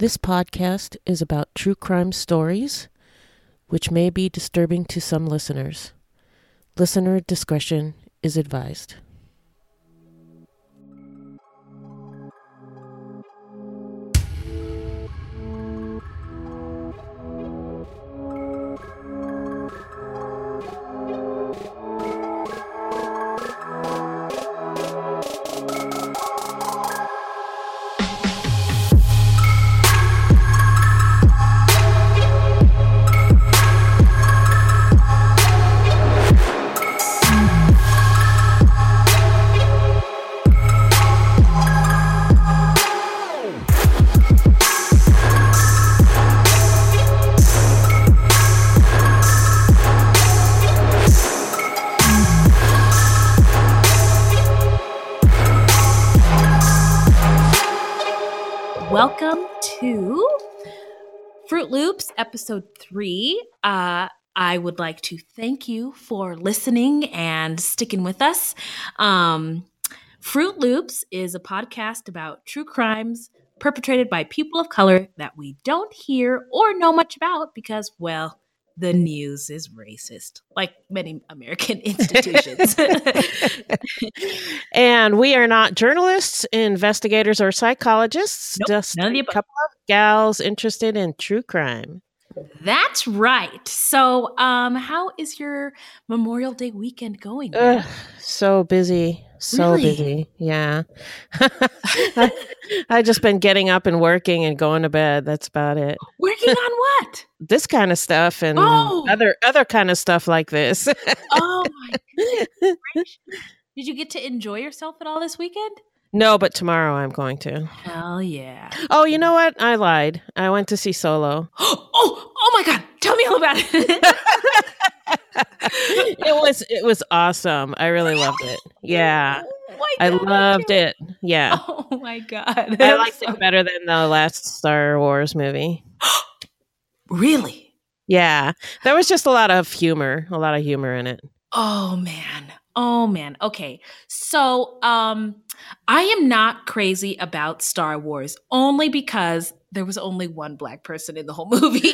This podcast is about true crime stories, which may be disturbing to some listeners. Listener discretion is advised. Welcome to Fruit Loops, episode 3. I would like to thank you for listening and sticking with us. Fruit Loops is a podcast about true crimes perpetrated by people of color that we don't hear or know much about because, well, the news is racist, like many American institutions. And we are not journalists, investigators, or psychologists. Nope, Just none of the a above. couple of gals interested in true crime. That's right. So, how is your Memorial Day weekend going? Ugh, so busy. So Really? busy. Yeah. I just been getting up and working and going to bed. That's about it. Working on what? This kind of stuff and Oh. other kind of stuff like this. Oh my goodness. Did you get to enjoy yourself at all this weekend? No, but tomorrow I'm going to. Hell yeah. Oh, you know what? I lied. I went to see Solo. Oh my God. Tell me all about it. It was awesome. I really loved it. Yeah. Oh my I God, loved too. it. Yeah. Oh my God. I liked it better than the last Star Wars movie. Really? Yeah. There was just a lot of humor in it. Oh man. Okay. So, I am not crazy about Star Wars only because there was only one black person in the whole movie.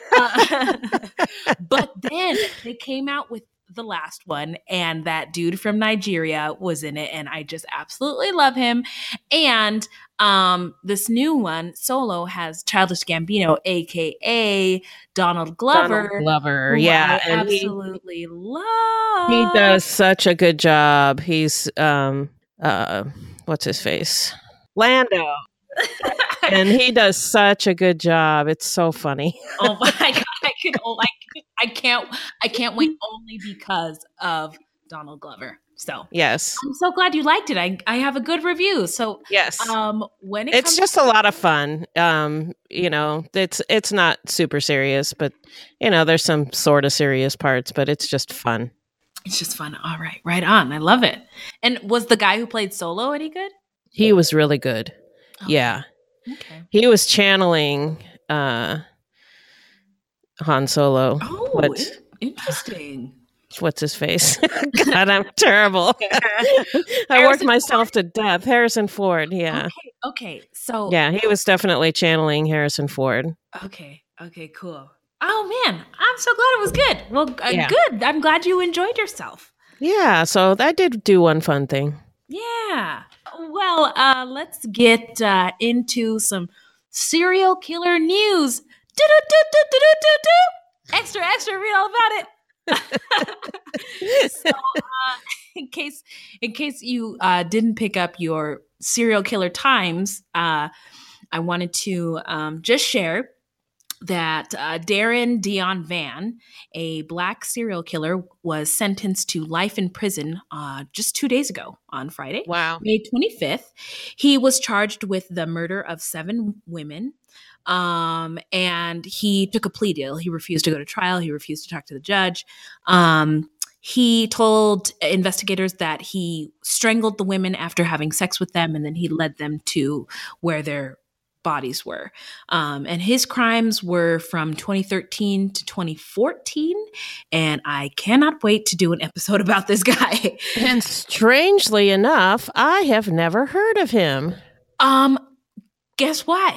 But then they came out with the last one and that dude from Nigeria was in it and I just absolutely love him. And this new one, Solo, has Childish Gambino, aka Donald Glover. Glover, who yeah. I And absolutely love. he does such a good job. He's what's his face? Lando. And he does such a good job. It's so funny. Oh my God. I can't wait only because of Donald Glover. So Yes. I'm so glad you liked it. I have a good review. So Yes. when it It's comes just a lot of fun. It's not super serious, but there's some sort of serious parts, but it's just fun. it's just fun. All right, right on. I love it. And was the guy who played Solo any good? He was really good. Oh, Yeah. Okay. He was channeling Han Solo. Oh, interesting. What's his face? God, I'm terrible. I worked Harrison myself to death. Harrison Ford, yeah. Okay. So Yeah, he was definitely channeling Harrison Ford. Okay, cool. Oh man, I'm so glad it was good. Well, Yeah. good. I'm glad you enjoyed yourself. Yeah, so I did do one fun thing. Yeah. Well, let's get into some serial killer news. Do-do-do-do-do-do-do. Extra, read all about it. So, in case you didn't pick up your serial killer times, I wanted to just share that Darren Dion Van, a black serial killer, was sentenced to life in prison just 2 days ago on Friday, Wow. May 25th. He was charged with the murder of 7 women. And he took a plea deal. He refused to go to trial. He refused to talk to the judge. He told investigators that he strangled the women after having sex with them, and then he led them to where their bodies were. And his crimes were from 2013 to 2014. And I cannot wait to do an episode about this guy. And strangely enough, I have never heard of him. Guess why?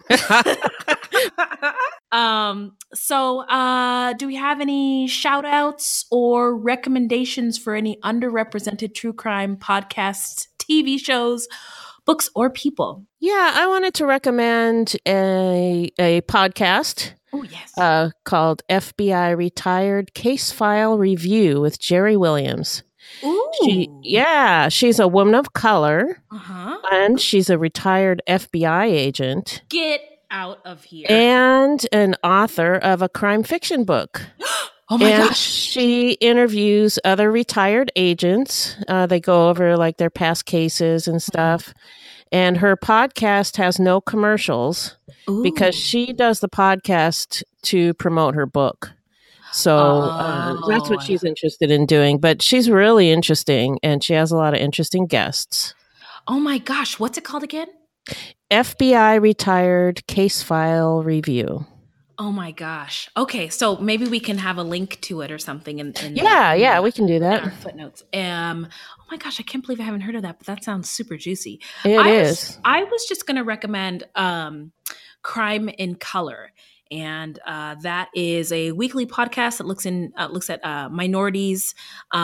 Do we have any shout outs or recommendations for any underrepresented true crime podcasts, TV shows, books, or people? Yeah, I wanted to recommend a podcast Oh, yes. called FBI Retired Case File Review with Jerry Williams. Ooh. She's a woman of color, Uh-huh. and she's a retired FBI agent. Get out of here. And an author of a crime fiction book. Oh my and gosh. She interviews other retired agents. They go over like their past cases and stuff. And her podcast has no commercials because she does the podcast to promote her book. So that's what she's interested in doing. But she's really interesting, and she has a lot of interesting guests. Oh my gosh. What's it called again? FBI Retired Case File Review. Oh my gosh. Okay, so maybe we can have a link to it or something. We can do that. In our footnotes. Oh my gosh, I can't believe I haven't heard of that, but that sounds super juicy. It is. I was just going to recommend Crime in Color. And that is a weekly podcast that looks at minorities,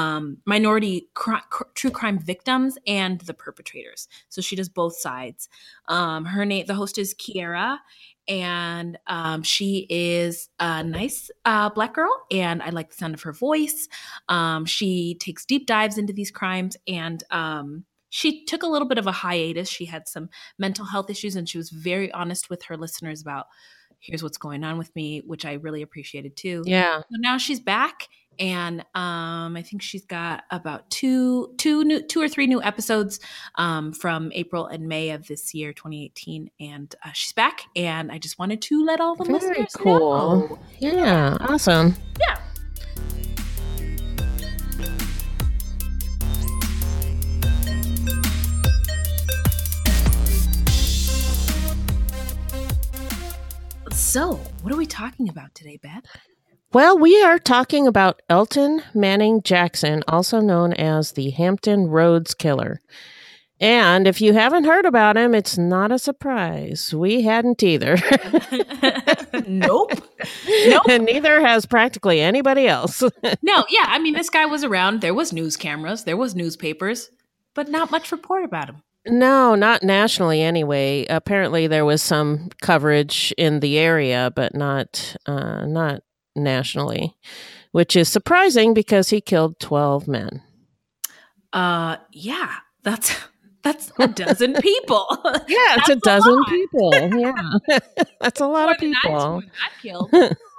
true crime victims, and the perpetrators. So she does both sides. The host is Kiera, and she is a nice Black girl, and I like the sound of her voice. She takes deep dives into these crimes, and she took a little bit of a hiatus. She had some mental health issues, and she was very honest with her listeners about, here's what's going on with me, which I really appreciated too. Yeah. So now she's back, and I think she's got about two or three new episodes from April and May of this year, 2018, and she's back. And I just wanted to let all the listeners know. Yeah, awesome. Yeah. So, what are we talking about today, Beth? Well, we are talking about Elton Manning Jackson, also known as the Hampton Roads Killer. And if you haven't heard about him, it's not a surprise. We hadn't either. Nope. And neither has practically anybody else. No, yeah. I mean, this guy was around. There was news cameras. There was newspapers, but not much report about him. No, not nationally anyway. Apparently there was some coverage in the area, but not nationally, which is surprising because he killed 12 men. Yeah, that's a dozen people. Yeah, it's a dozen people. Yeah, that's a lot of people. I've killed.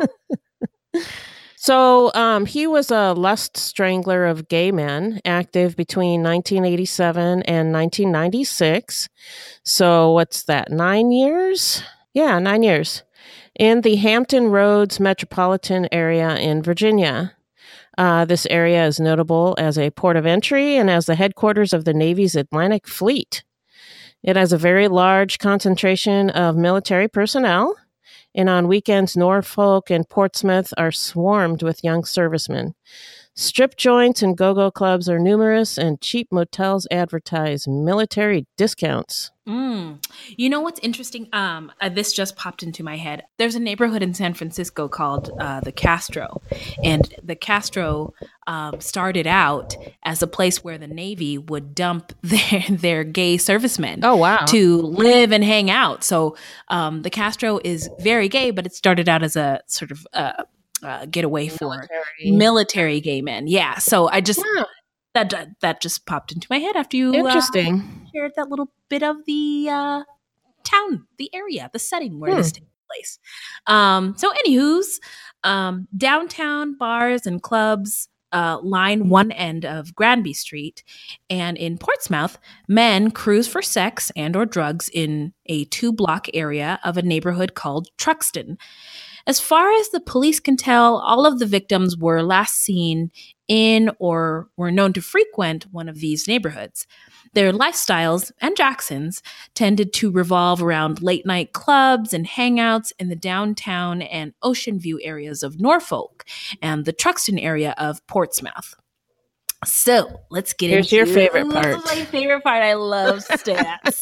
So he was a lust strangler of gay men, active between 1987 and 1996. So what's that, 9 years? Yeah, 9 years. In the Hampton Roads metropolitan area in Virginia. This area is notable as a port of entry and as the headquarters of the Navy's Atlantic Fleet. It has a very large concentration of military personnel. And on weekends, Norfolk and Portsmouth are swarmed with young servicemen. Strip joints and go-go clubs are numerous, and cheap motels advertise military discounts. You know what's interesting? This just popped into my head. There's a neighborhood in San Francisco called the Castro. And the Castro started out as a place where the Navy would dump their gay servicemen to live and hang out. So the Castro is very gay, but it started out as a sort of getaway for military gay men. Yeah. So I just... Yeah. That just popped into my head after you shared that little bit of the town, the area, the setting where this takes place. So anywho's, downtown bars and clubs line one end of Granby Street, and in Portsmouth, men cruise for sex and or drugs in a 2-block area of a neighborhood called Truxton. As far as the police can tell, all of the victims were last seen in or were known to frequent one of these neighborhoods. Their lifestyles and Jackson's tended to revolve around late night clubs and hangouts in the downtown and Ocean View areas of Norfolk and the Truxton area of Portsmouth. So let's get Here's into your favorite This part. is my favorite part. I love stats.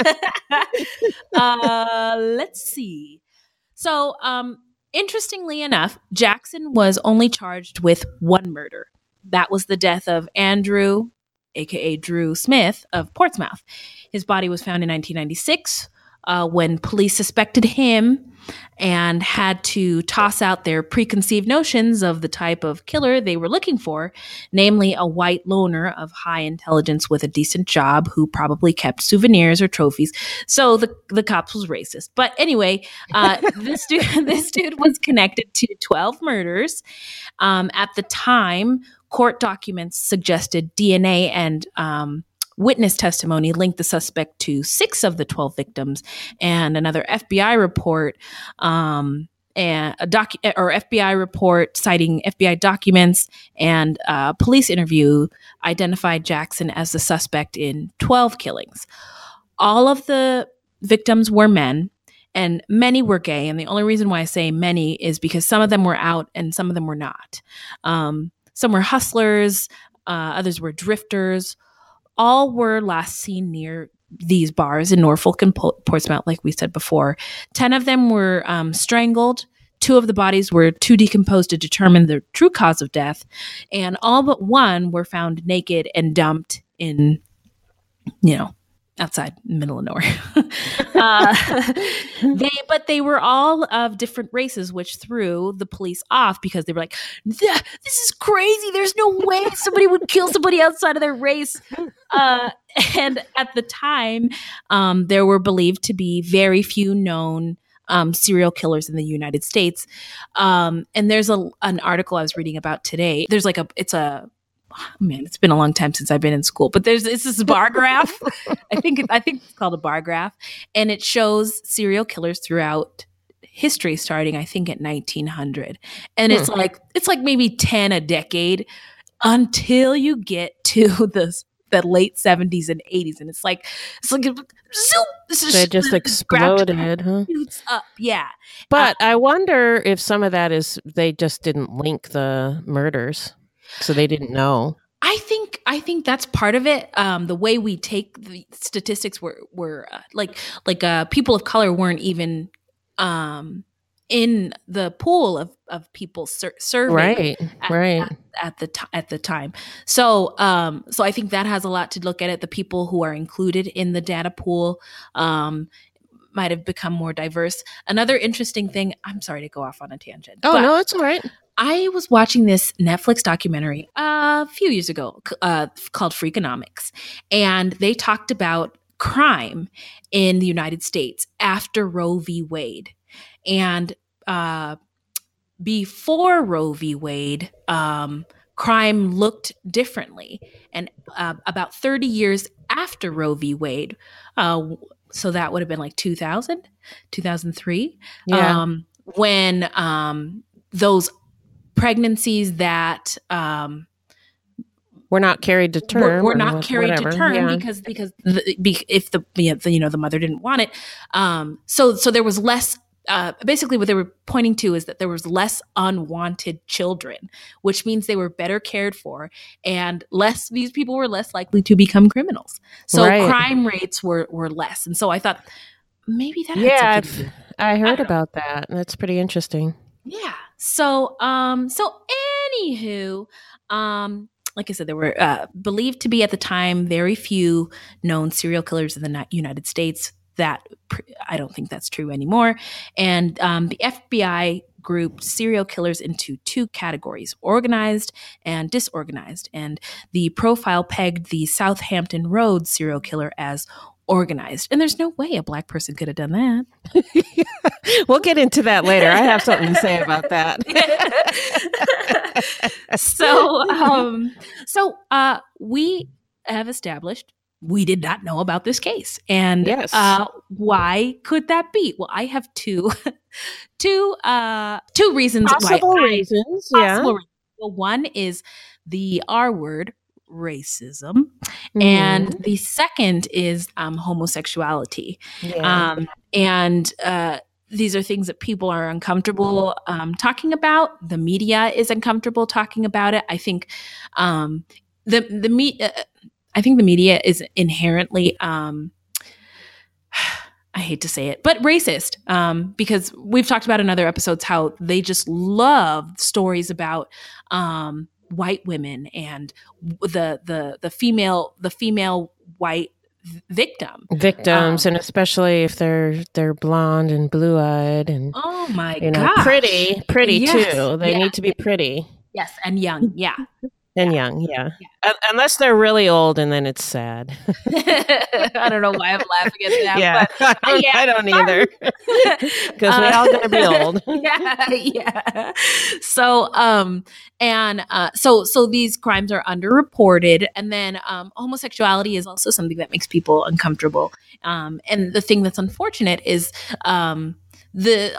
Let's see. So, interestingly enough, Jackson was only charged with one murder. That was the death of Andrew, aka Drew Smith of Portsmouth. His body was found in 1996 when police suspected him and had to toss out their preconceived notions of the type of killer they were looking for, namely a white loner of high intelligence with a decent job who probably kept souvenirs or trophies. So the cops was racist. But anyway, this dude was connected to 12 murders. At the time, court documents suggested DNA and witness testimony linked the suspect to 6 of the 12 victims, and another FBI report and FBI report citing FBI documents and a police interview identified Jackson as the suspect in 12 killings. All of the victims were men, and many were gay. And the only reason why I say many is because some of them were out and some of them were not. Some were hustlers, others were drifters. All were last seen near these bars in Norfolk and Portsmouth, like we said before. 10 of them were strangled. 2 of the bodies were too decomposed to determine the true cause of death. And all but 1 were found naked and dumped in, outside in the middle of nowhere. But they were all of different races, which threw the police off because they were like, this is crazy. There's no way somebody would kill somebody outside of their race. And at the time, there were believed to be very few known serial killers in the United States. And there's an article I was reading about today. There's it's been a long time since I've been in school, but it's this bar graph. I think it's called a bar graph, and it shows serial killers throughout history, starting I think at 1900, and it's like maybe 10 a decade until you get to the late 70s and 80s, and it's like zoom. They just exploded, huh? Up, yeah. But I wonder if some of that is they just didn't link the murders. So they didn't know. I think that's part of it. The way we take the statistics were people of color weren't even in the pool of people surveyed at the time. So I think that has a lot to look at it. The people who are included in the data pool might have become more diverse. Another interesting thing. I'm sorry to go off on a tangent. Oh, no, it's all right. I was watching this Netflix documentary a few years ago called Freakonomics, and they talked about crime in the United States after Roe v. Wade. And before Roe v. Wade, crime looked differently. And about 30 years after Roe v. Wade, so that would have been like 2000, 2003, when those pregnancies that were not carried to term. Were not carried to term because if the mother didn't want it. So there was less. Basically, what they were pointing to is that there was less unwanted children, which means they were better cared for, and these people were less likely to become criminals. So crime rates were less, and so I thought maybe that. Yeah, I heard about that. That's pretty interesting. Yeah. So anywho, like I said, there were believed to be at the time very few known serial killers in the United States. That I don't think that's true anymore. And the FBI grouped serial killers into 2 categories: organized and disorganized. And the profile pegged the Southampton Road serial killer as organized. And there's no way a Black person could have done that. We'll get into that later. I have something to say about that. So we have established we did not know about this case. And yes. Why could that be? Well, I have two reasons. Possible reasons. Well, one is the R word, racism, and the second is homosexuality. And these are things that people are uncomfortable talking about. The media is uncomfortable talking about it. I think the media. I think the media is inherently, I hate to say it, but racist. Because we've talked about in other episodes how they just love stories about white women and the female white victim. And especially if they're blonde and blue eyed and Oh my gosh, pretty yes. too. They need to be pretty. Yes, and young. Yeah. And young, yeah. Unless they're really old, and then it's sad. I don't know why I'm laughing at that. Yeah, but, I don't either. Because we're all gonna be old. Yeah. So, so these crimes are underreported, and then homosexuality is also something that makes people uncomfortable. And the thing that's unfortunate is the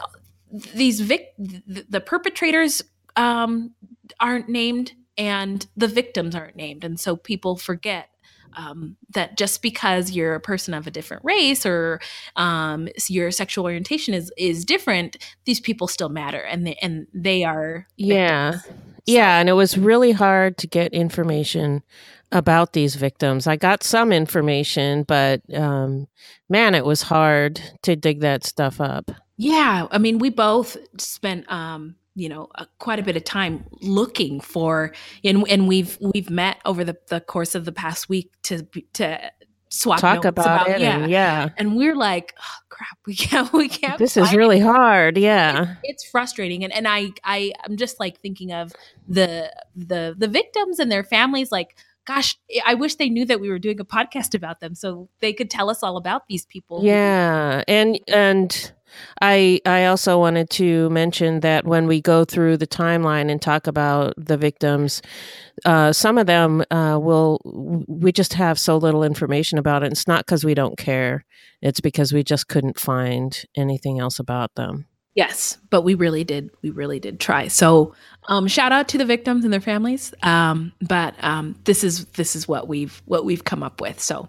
perpetrators aren't named. And the victims aren't named. And so people forget that just because you're a person of a different race or your sexual orientation is different, these people still matter, and they are victims. Yeah, and it was really hard to get information about these victims. I got some information, but man, it was hard to dig that stuff up. Yeah, I mean, we both spent quite a bit of time looking for, and we've met over the course of the past week to swap talk notes about it. And we're like, oh crap, we can't. This is really hard. Yeah, it's frustrating, and I'm just like thinking of the victims and their families. Like, gosh, I wish they knew that we were doing a podcast about them so they could tell us all about these people. Yeah, and I also wanted to mention that when we go through the timeline and talk about the victims, some of them we just have so little information about it. It's not because we don't care. It's because we just couldn't find anything else about them. Yes, but we really did try. So shout out to the victims and their families. But this is what we've come up with. So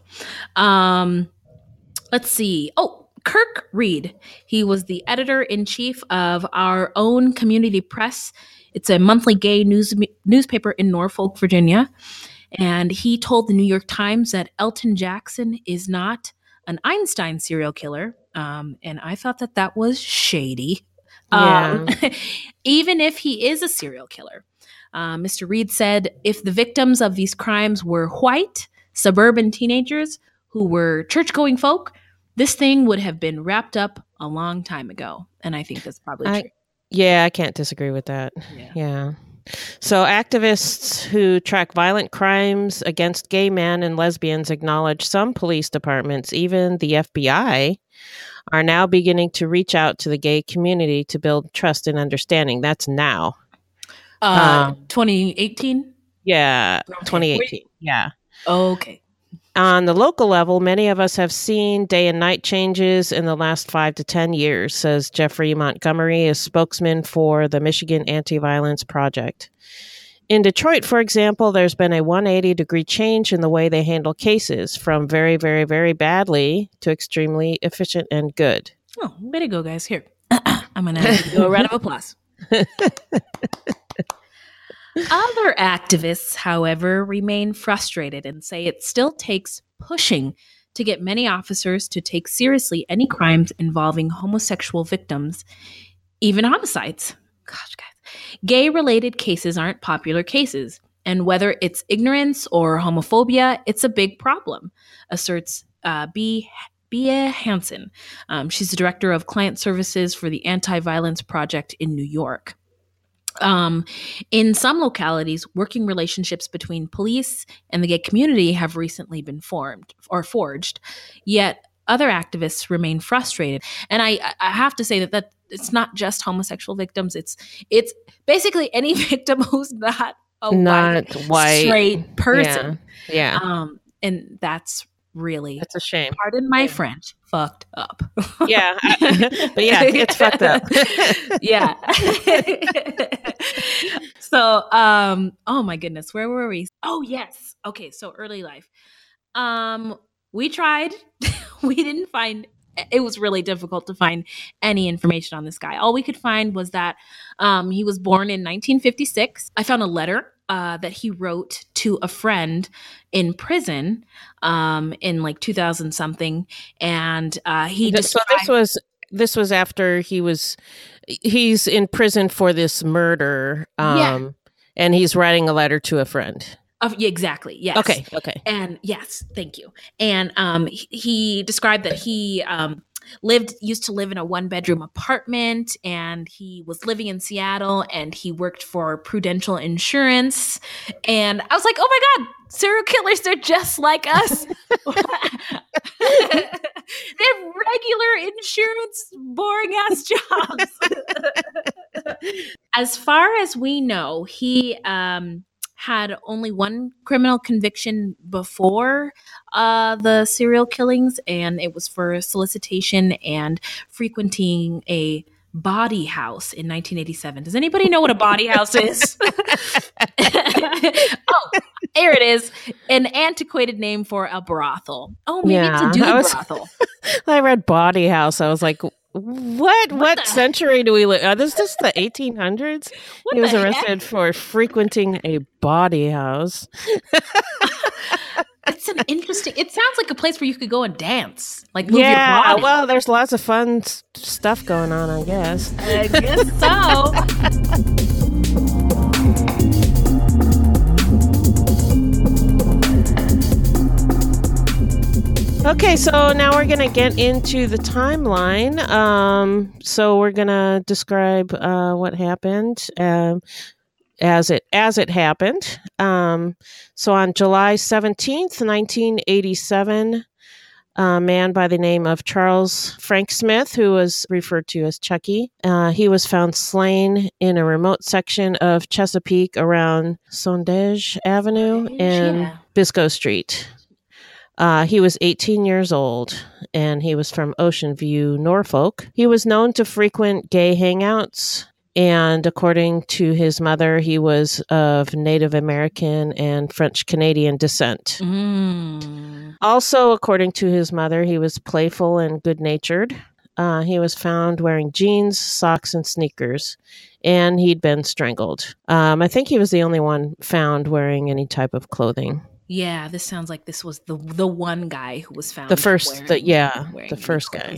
let's see. Oh, Kirk Reed. He was the editor-in-chief of Our Own Community Press. It's a monthly gay newspaper in Norfolk, Virginia. And he told the New York Times that Elton Jackson is not an Einstein serial killer. And I thought that was shady. Yeah. Even if he is a serial killer. Mr. Reed said if the victims of these crimes were white, suburban teenagers who were church-going folk, this thing would have been wrapped up a long time ago. And I think that's probably true. Yeah, I can't disagree with that. Yeah. So activists who track violent crimes against gay men and lesbians acknowledge some police departments, even the FBI, are now beginning to reach out to the gay community to build trust and understanding. That's now. 2018? Yeah, okay. 2018. Yeah. Okay. On the local level, many of us have seen day and night changes in the last 5 to 10 years, says Jeffrey Montgomery, a spokesman for the Michigan Anti-Violence Project. In Detroit, for example, there's been a 180-degree change in the way they handle cases, from very, very, very badly to extremely efficient and good. Oh, way to go, guys. Here, I'm going to do a round of applause. Other activists, however, remain frustrated and say it still takes pushing to get many officers to take seriously any crimes involving homosexual victims, even homicides. Gosh, guys. Gay-related cases aren't popular cases, and whether it's ignorance or homophobia, it's a big problem, asserts Bea Hansen. She's the director of client services for the Anti-Violence Project in New York. In some localities, working relationships between police and the gay community have recently been forged, yet other activists remain frustrated. And I have to say that it's not just homosexual victims. It's basically any victim who's not a white straight person. Yeah. And that's a shame. Pardon my French. Fucked up. Yeah. But yeah, it's fucked up. Yeah. So, oh my goodness, where were we? Oh yes. Okay. So early life. We tried, we didn't find, it was really difficult to find any information on this guy. All we could find was that, he was born in 1956. I found a letter that he wrote to a friend in prison in like 2000 something, and he So described. this was after he's in prison for this murder, Yeah. and he's writing a letter to a friend. Yeah, exactly. Yes. Okay. And yes, thank you. And he described that he used to live in a 1-bedroom apartment, and he was living in Seattle, and he worked for Prudential Insurance. And I was like, oh my God, serial killers, they're just like us. They're regular insurance, boring ass jobs. As far as we know, he had only one criminal conviction before the serial killings, and it was for solicitation and frequenting a body house in 1987. Does anybody know what a body house is? Oh, there it is. An antiquated name for a brothel. Oh, maybe it's a dude brothel. I read body house. I was like, what century do we live? This is the 1800s. He was arrested for frequenting a body house. It's an interesting. It sounds like a place where you could go and dance, like move your body. Well, there's lots of fun stuff going on, I guess. I guess so. Okay, so now we're going to get into the timeline. So we're going to describe what happened as it happened. So on July 17th, 1987, a man by the name of Charles Frank Smith, who was referred to as Chucky, he was found slain in a remote section of Chesapeake around Sondage Avenue and Biscoe Street. He was 18 years old, and he was from Ocean View, Norfolk. He was known to frequent gay hangouts, and according to his mother, he was of Native American and French Canadian descent. Also, according to his mother, he was playful and good-natured. He was found wearing jeans, socks, and sneakers, and he'd been strangled. I think he was the only one found wearing any type of clothing. Yeah, this sounds like this was the one guy who was found. The first guy.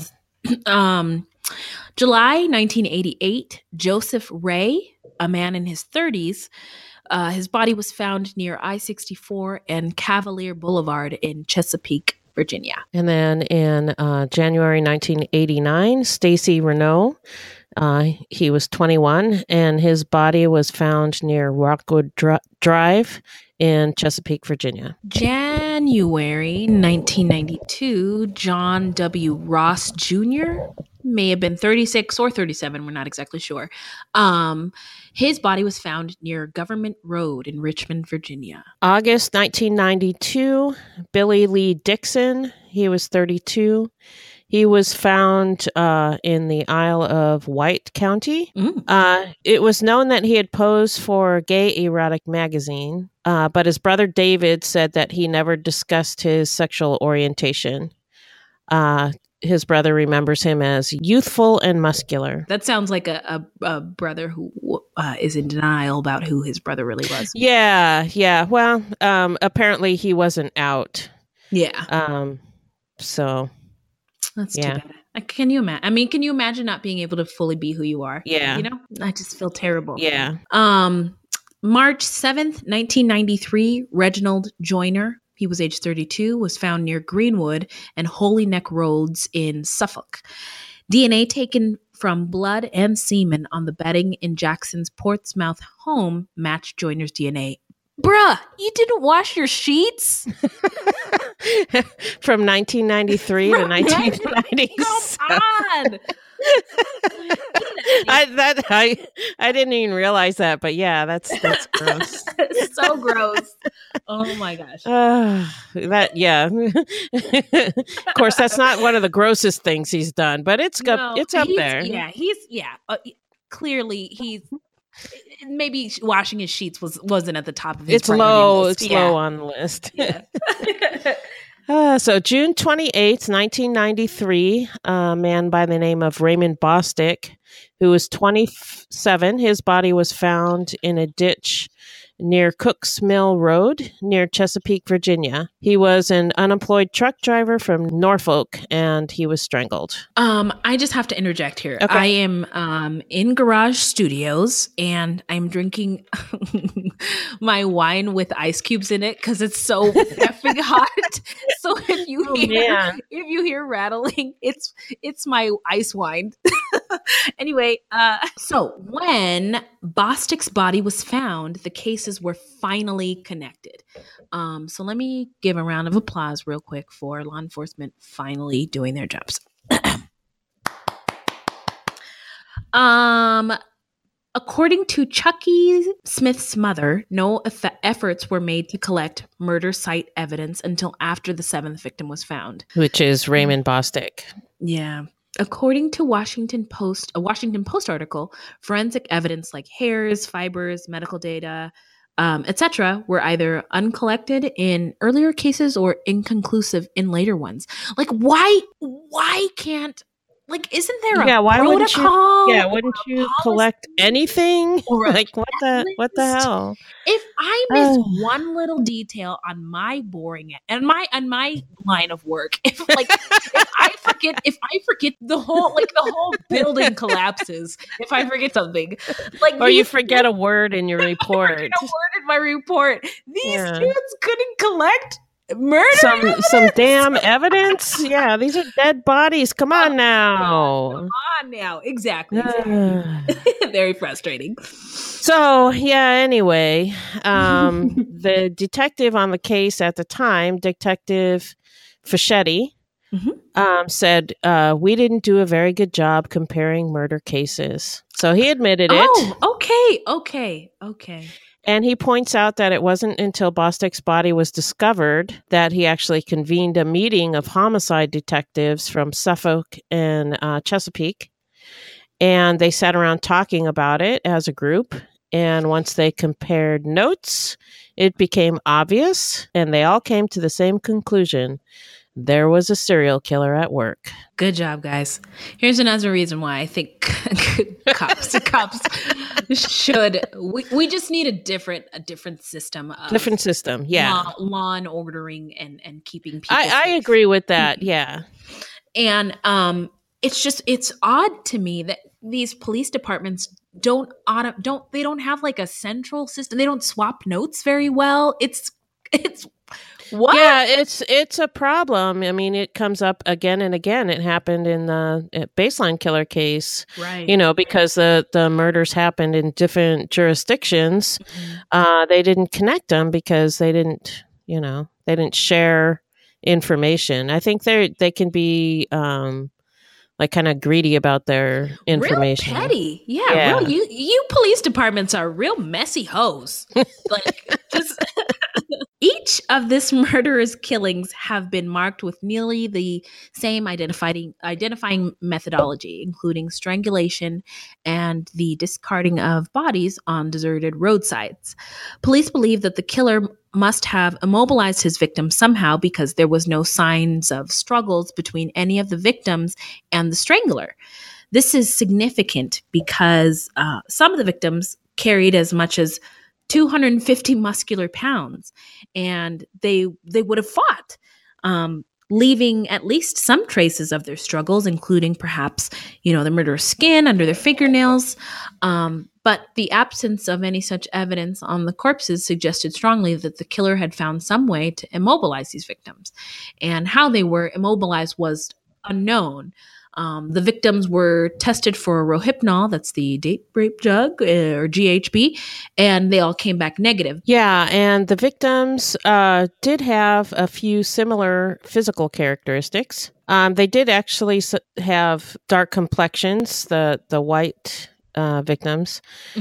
July 1988, Joseph Ray, a man in his 30s, his body was found near I-64 and Cavalier Boulevard in Chesapeake, Virginia. And then in January 1989, Stacy Renault, he was 21, and his body was found near Rockwood Drive in Chesapeake, Virginia. January 1992, John W. Ross Jr., may have been 36 or 37, we're not exactly sure. His body was found near Government Road in Richmond, Virginia. August 1992, Billy Lee Dixon, he was 32. He was found in the Isle of Wight County. It was known that he had posed for Gay Erotic magazine, but his brother David said that he never discussed his sexual orientation. His brother remembers him as youthful and muscular. That sounds like a brother who is in denial about who his brother really was. Yeah. Well, apparently he wasn't out. Yeah. So... That's too bad. Can you imagine? I mean, can you imagine not being able to fully be who you are? Yeah. You know, I just feel terrible. Yeah. March 7th, 1993, Reginald Joyner, he was age 32, was found near Greenwood and Holy Neck Roads in Suffolk. DNA taken from blood and semen on the bedding in Jackson's Portsmouth home matched Joyner's DNA. Bruh, you didn't wash your sheets? From 1993 to 1996. Come on. I didn't even realize that, but yeah, that's gross. So gross. Oh my gosh. Of course, that's not one of the grossest things he's done, but it's up there. Yeah, clearly he's maybe washing his sheets wasn't at the top of his priority list. It's low on the list. Yeah. So June 28th, 1993, a man by the name of Raymond Bostick, who was 27, his body was found in a ditch near Cook's Mill Road near Chesapeake, Virginia. He was an unemployed truck driver from Norfolk, and he was strangled. I just have to interject here. Okay. I am in Garage Studios, and I'm drinking my wine with ice cubes in it because it's so effing hot. So if you hear rattling, it's my ice wine. Anyway, so when Bostic's body was found, the cases were finally connected. So let me give a round of applause real quick for law enforcement finally doing their jobs. According to Chucky Smith's mother, no efforts were made to collect murder site evidence until after the 7th victim was found, which is Raymond Bostic. Yeah. According to a Washington Post article, forensic evidence like hairs, fibers, medical data, etc., were either uncollected in earlier cases or inconclusive in later ones. Like, why can't, like, isn't there a protocol? Wouldn't you collect anything? Like, what the hell? If I miss one little detail on my boring and my line of work, if I forget the whole building collapses, if I forget something, or you forget a word in your report, a word in my report, these dudes couldn't collect murder some damn evidence. Yeah, these are dead bodies. Come on now. Exactly. Very frustrating. So anyway, the detective on the case at the time, Detective Fischetti, said we didn't do a very good job comparing murder cases. So he admitted it. Oh, okay. And he points out that it wasn't until Bostic's body was discovered that he actually convened a meeting of homicide detectives from Suffolk and Chesapeake. And they sat around talking about it as a group. And once they compared notes, it became obvious. And they all came to the same conclusion. There was a serial killer at work. Good job, guys. Here's another reason why I think cops should. We just need a different system. Different system, yeah. Law and ordering and keeping people. I agree with that. Yeah, and it's odd to me that these police departments don't have like a central system. They don't swap notes very well. It's what? Yeah, it's a problem. I mean, it comes up again and again. It happened in the Baseline killer case, right? Because the murders happened in different jurisdictions. They didn't connect them because they didn't share information. I think they can be like kind of greedy about their information. Real petty, yeah. Real, you police departments are real messy hoes. Like just. Each of this murderer's killings have been marked with nearly the same identifying methodology, including strangulation and the discarding of bodies on deserted roadsides. Police believe that the killer must have immobilized his victims somehow because there was no signs of struggles between any of the victims and the strangler. This is significant because some of the victims carried as much as 250 muscular pounds, and they would have fought, leaving at least some traces of their struggles, including perhaps, the murderer's skin under their fingernails. But the absence of any such evidence on the corpses suggested strongly that the killer had found some way to immobilize these victims, and how they were immobilized was unknown. The victims were tested for Rohypnol, that's the date rape drug, or GHB, and they all came back negative. Yeah, and the victims did have a few similar physical characteristics. They did actually have dark complexions, the white victims,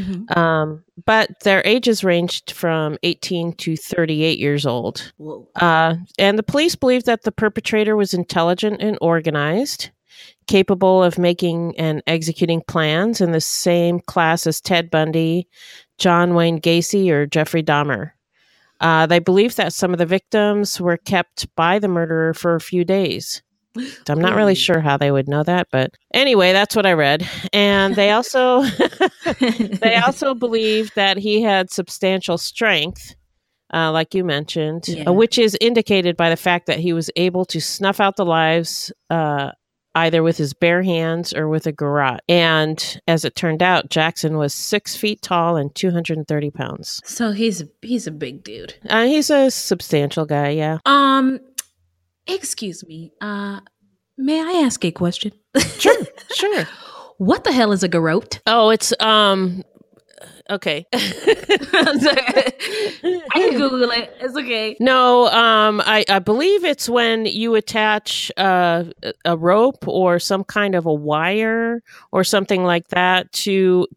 but their ages ranged from 18 to 38 years old. And the police believed that the perpetrator was intelligent and organized, capable of making and executing plans in the same class as Ted Bundy, John Wayne Gacy, or Jeffrey Dahmer. They believed that some of the victims were kept by the murderer for a few days. I'm not really sure how they would know that, but anyway, that's what I read. And they also believed that he had substantial strength, like you mentioned, Yeah. which is indicated by the fact that he was able to snuff out the lives either with his bare hands or with a garrote. And as it turned out, Jackson was 6 feet tall and 230 pounds. So he's a big dude. He's a substantial guy, yeah. Excuse me. May I ask a question? Sure. What the hell is a garrote? Oh, it's okay. I can Google it. It's okay. No, I believe it's when you attach a rope or some kind of a wire or something like that to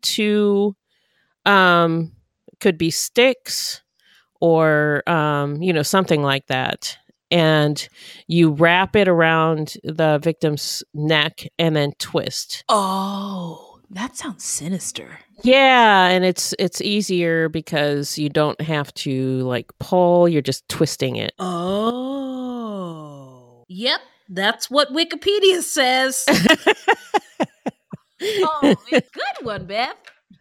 could be sticks or something like that. And you wrap it around the victim's neck and then twist. Oh, that sounds sinister. Yeah, and it's easier because you don't have to like pull, you're just twisting it. Oh. Yep, that's what Wikipedia says. Oh, good one, Beth.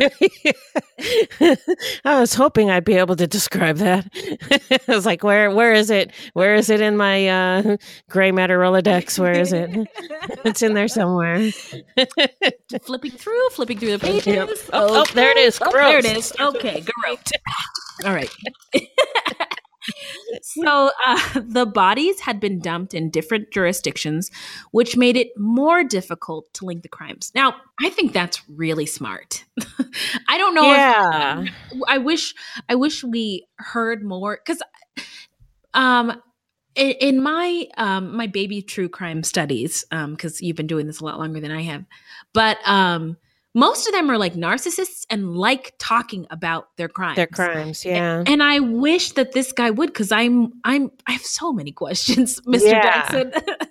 I was hoping I'd be able to describe that. I was like, where is it? Where is it in my gray matter Rolodex? Where is it? It's in there somewhere. Flipping through the pages. Yep. Oh, there it is. Oh, there it is. Okay, great. All right. So the bodies had been dumped in different jurisdictions, which made it more difficult to link the crimes. Now, I think that's really smart. I don't know. Yeah. I wish we heard more because in my my baby true crime studies, because you've been doing this a lot longer than I have, but most of them are like narcissists and like talking about their crimes. Their crimes, yeah. And I wish that this guy would, because I have so many questions, Mr. Jackson.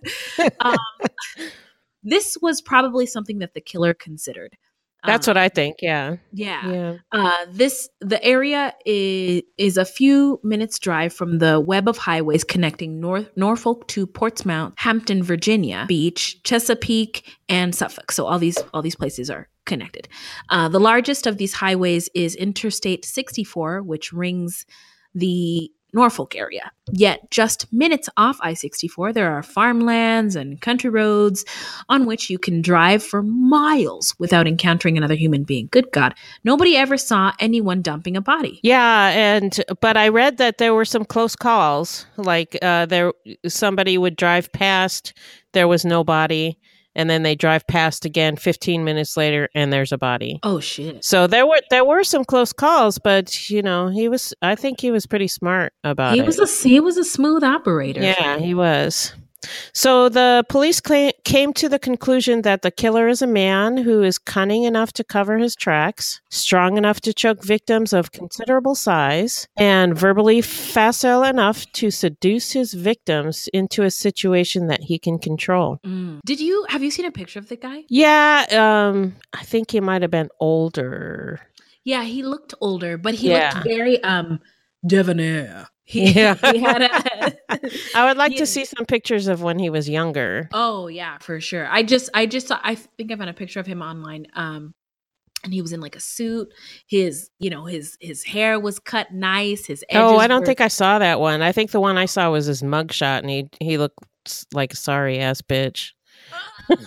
This was probably something that the killer considered. That's what I think. Yeah. Yeah. The area is a few minutes drive from the web of highways connecting Norfolk to Portsmouth, Hampton, Virginia Beach, Chesapeake, and Suffolk. So all these places are connected. The largest of these highways is Interstate 64, which rings the Norfolk area. Yet just minutes off I-64, there are farmlands and country roads on which you can drive for miles without encountering another human being. Good God. Nobody ever saw anyone dumping a body. Yeah, but I read that there were some close calls. Like somebody would drive past, there was no body, and then they drive past again 15 minutes later and there's a body. Oh shit. So there were some close calls, but I think he was pretty smart about it. He was a smooth operator. Yeah, he was. So the police came to the conclusion that the killer is a man who is cunning enough to cover his tracks, strong enough to choke victims of considerable size, and verbally facile enough to seduce his victims into a situation that he can control. Have you seen a picture of the guy? Yeah, I think he might have been older. Yeah, he looked older, but he looked very debonair. He had I would like to see some pictures of when he was younger. Oh yeah, for sure. I think I found a picture of him online. And he was in like a suit. His hair was cut nice. His edges. Oh, I don't think I saw that one. I think the one I saw was his mugshot, and he looked like a sorry ass bitch. Hang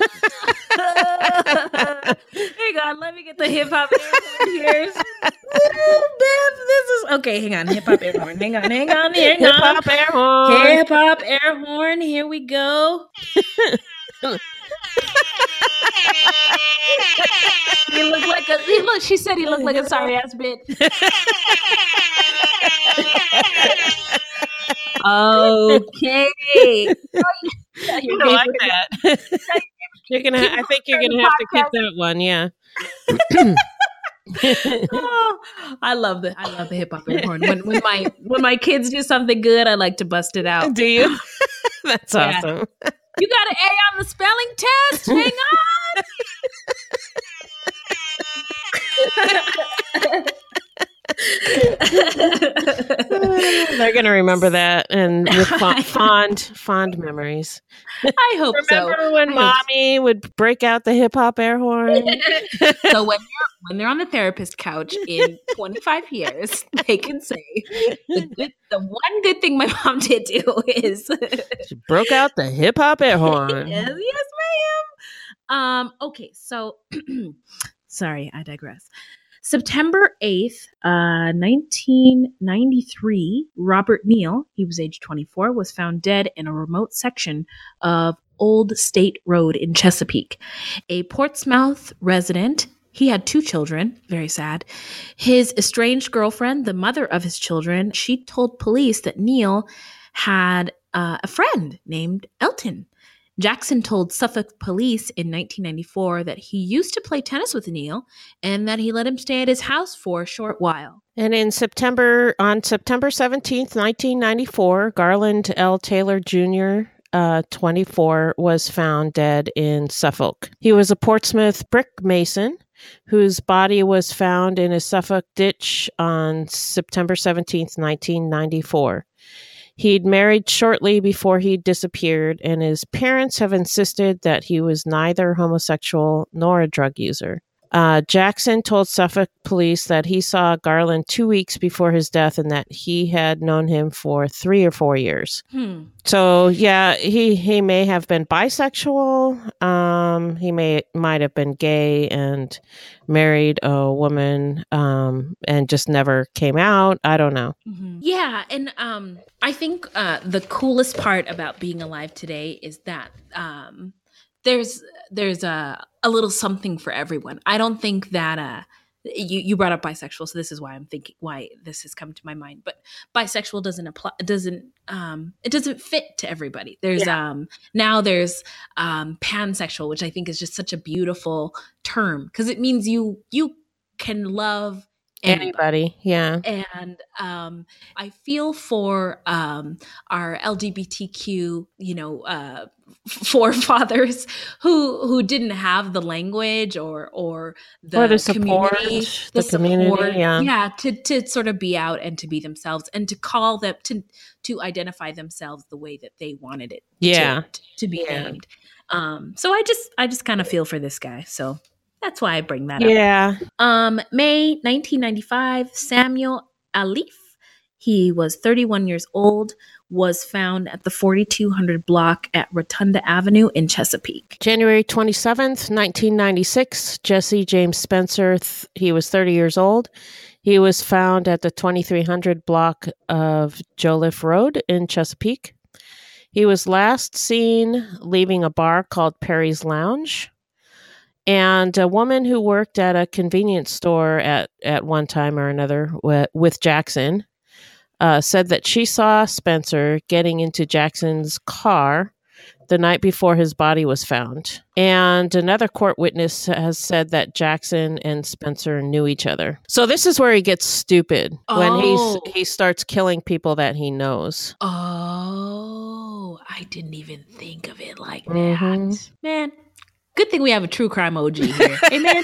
on, let me get the hip hop air horn here. Beth, this is okay. Hang on, hip hop air horn. Hang on. Hip hop air horn. Hip hop air horn. Here we go. She said he looked like a sorry ass bitch. Okay. You don't like that. I think you're gonna have to keep that one. Yeah. I love the hip hop air horn. When my kids do something good, I like to bust it out. Do you? That's awesome. You got an A on the spelling test? Hang on. They're going to remember that and with fond memories. I hope so. Remember when mommy would break out the hip hop air horn? So when they're on the therapist couch in 25 years, they can say the one good thing my mom did do is she broke out the hip hop air horn. Yes, ma'am. Okay, so sorry, I digress. September 8th, 1993, Robert Neal, he was age 24, was found dead in a remote section of Old State Road in Chesapeake. A Portsmouth resident, he had 2 children, very sad. His estranged girlfriend, the mother of his children, she told police that Neal had a friend named Elton. Jackson told Suffolk police in 1994 that he used to play tennis with Neal and that he let him stay at his house for a short while. And on September 17th, 1994, Garland L. Taylor Jr., 24, was found dead in Suffolk. He was a Portsmouth brick mason whose body was found in a Suffolk ditch on September 17th, 1994. He'd married shortly before he disappeared, and his parents have insisted that he was neither homosexual nor a drug user. Jackson told Suffolk police that he saw Garland 2 weeks before his death and that he had known him for 3 or 4 years. So, yeah, he may have been bisexual. He might have been gay and married a woman and just never came out. I don't know. Yeah, and I think the coolest part about being alive today is that there's a little something for everyone. I don't think that you brought up bisexual, so this is why I'm thinking why this has come to my mind. But bisexual doesn't apply. It doesn't fit to everybody. There's now there's pansexual, which I think is just such a beautiful term because it means you can love anybody. Yeah. And I feel for our LGBTQ, forefathers who didn't have the language or the support, to sort of be out and to be themselves and to call them to identify themselves the way that they wanted it to be named. So I just kind of feel for this guy. So that's why I bring that up. Yeah. May 1995, Samuel Alif, he was 31 years old, was found at the 4200 block at Rotunda Avenue in Chesapeake. January 27th, 1996, Jesse James Spencer, he was 30 years old. He was found at the 2300 block of Joliffe Road in Chesapeake. He was last seen leaving a bar called Perry's Lounge. And a woman who worked at a convenience store at one time or another with Jackson said that she saw Spencer getting into Jackson's car the night before his body was found. And another court witness has said that Jackson and Spencer knew each other. So this is where he gets stupid when he starts killing people that he knows. Oh, I didn't even think of it like that. Man. Good thing we have a true crime OG here. Amen.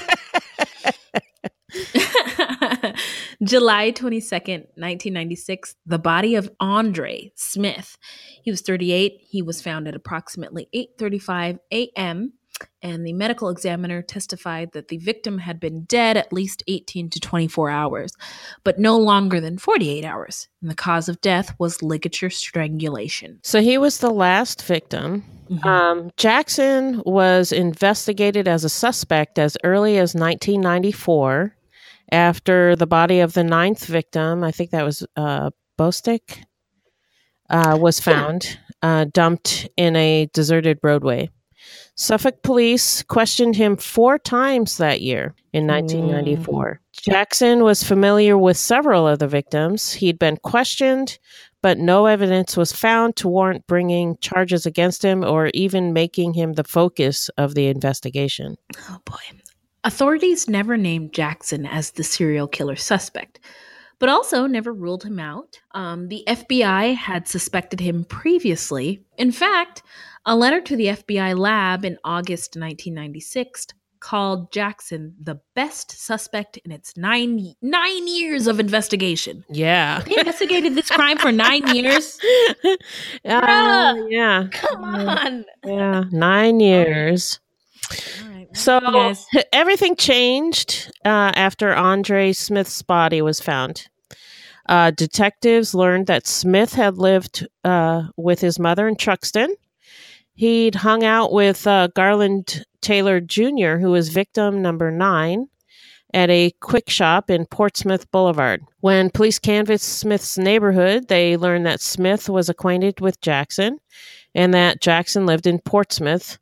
July 22nd, 1996, the body of Andre Smith. He was 38. He was found at approximately 8:35 a.m. And the medical examiner testified that the victim had been dead at least 18 to 24 hours, but no longer than 48 hours. And the cause of death was ligature strangulation. So he was the last victim. Jackson was investigated as a suspect as early as 1994 after the body of the 9th victim, I think that was Bostick, was found dumped in a deserted roadway. Suffolk police questioned him 4 times that year in 1994. Jackson was familiar with several of the victims. He'd been questioned, but no evidence was found to warrant bringing charges against him or even making him the focus of the investigation. Oh, boy. Authorities never named Jackson as the serial killer suspect, but also never ruled him out. The FBI had suspected him previously. In fact, a letter to the FBI lab in August 1996 called Jackson the best suspect in its 9 years of investigation. Yeah. They investigated this crime for 9 years. Yeah. Come on. Yeah, 9 years. All right. So guys. everything changed after Andre Smith's body was found. Detectives learned that Smith had lived with his mother in Truxton. He'd hung out with Garland Taylor Jr., who was victim number 9, at a quick shop in Portsmouth Boulevard. When police canvassed Smith's neighborhood, they learned that Smith was acquainted with Jackson and that Jackson lived on Portsmouth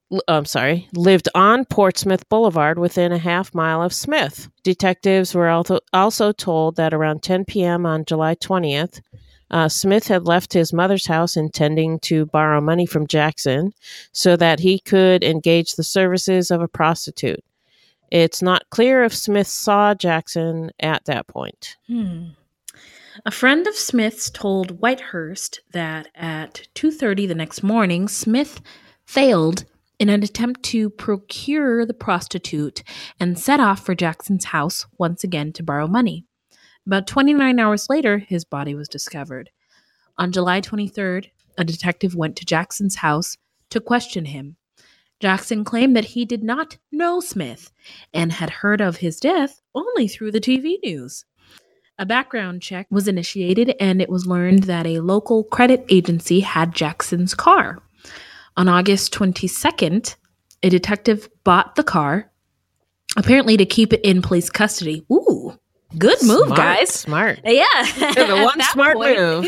Boulevard within a half mile of Smith. Detectives were also told that around 10 p.m. on July 20th, Smith had left his mother's house intending to borrow money from Jackson so that he could engage the services of a prostitute. It's not clear if Smith saw Jackson at that point. A friend of Smith's told Whitehurst that at 2:30 the next morning, Smith failed in an attempt to procure the prostitute and set off for Jackson's house once again to borrow money. About 29 hours later, his body was discovered. On July 23rd, a detective went to Jackson's house to question him. Jackson claimed that he did not know Smith and had heard of his death only through the TV news. A background check was initiated, and it was learned that a local credit agency had Jackson's car. On August 22nd, a detective bought the car, apparently to keep it in police custody. Ooh, good move, guys. Smart. Yeah. The one smart move.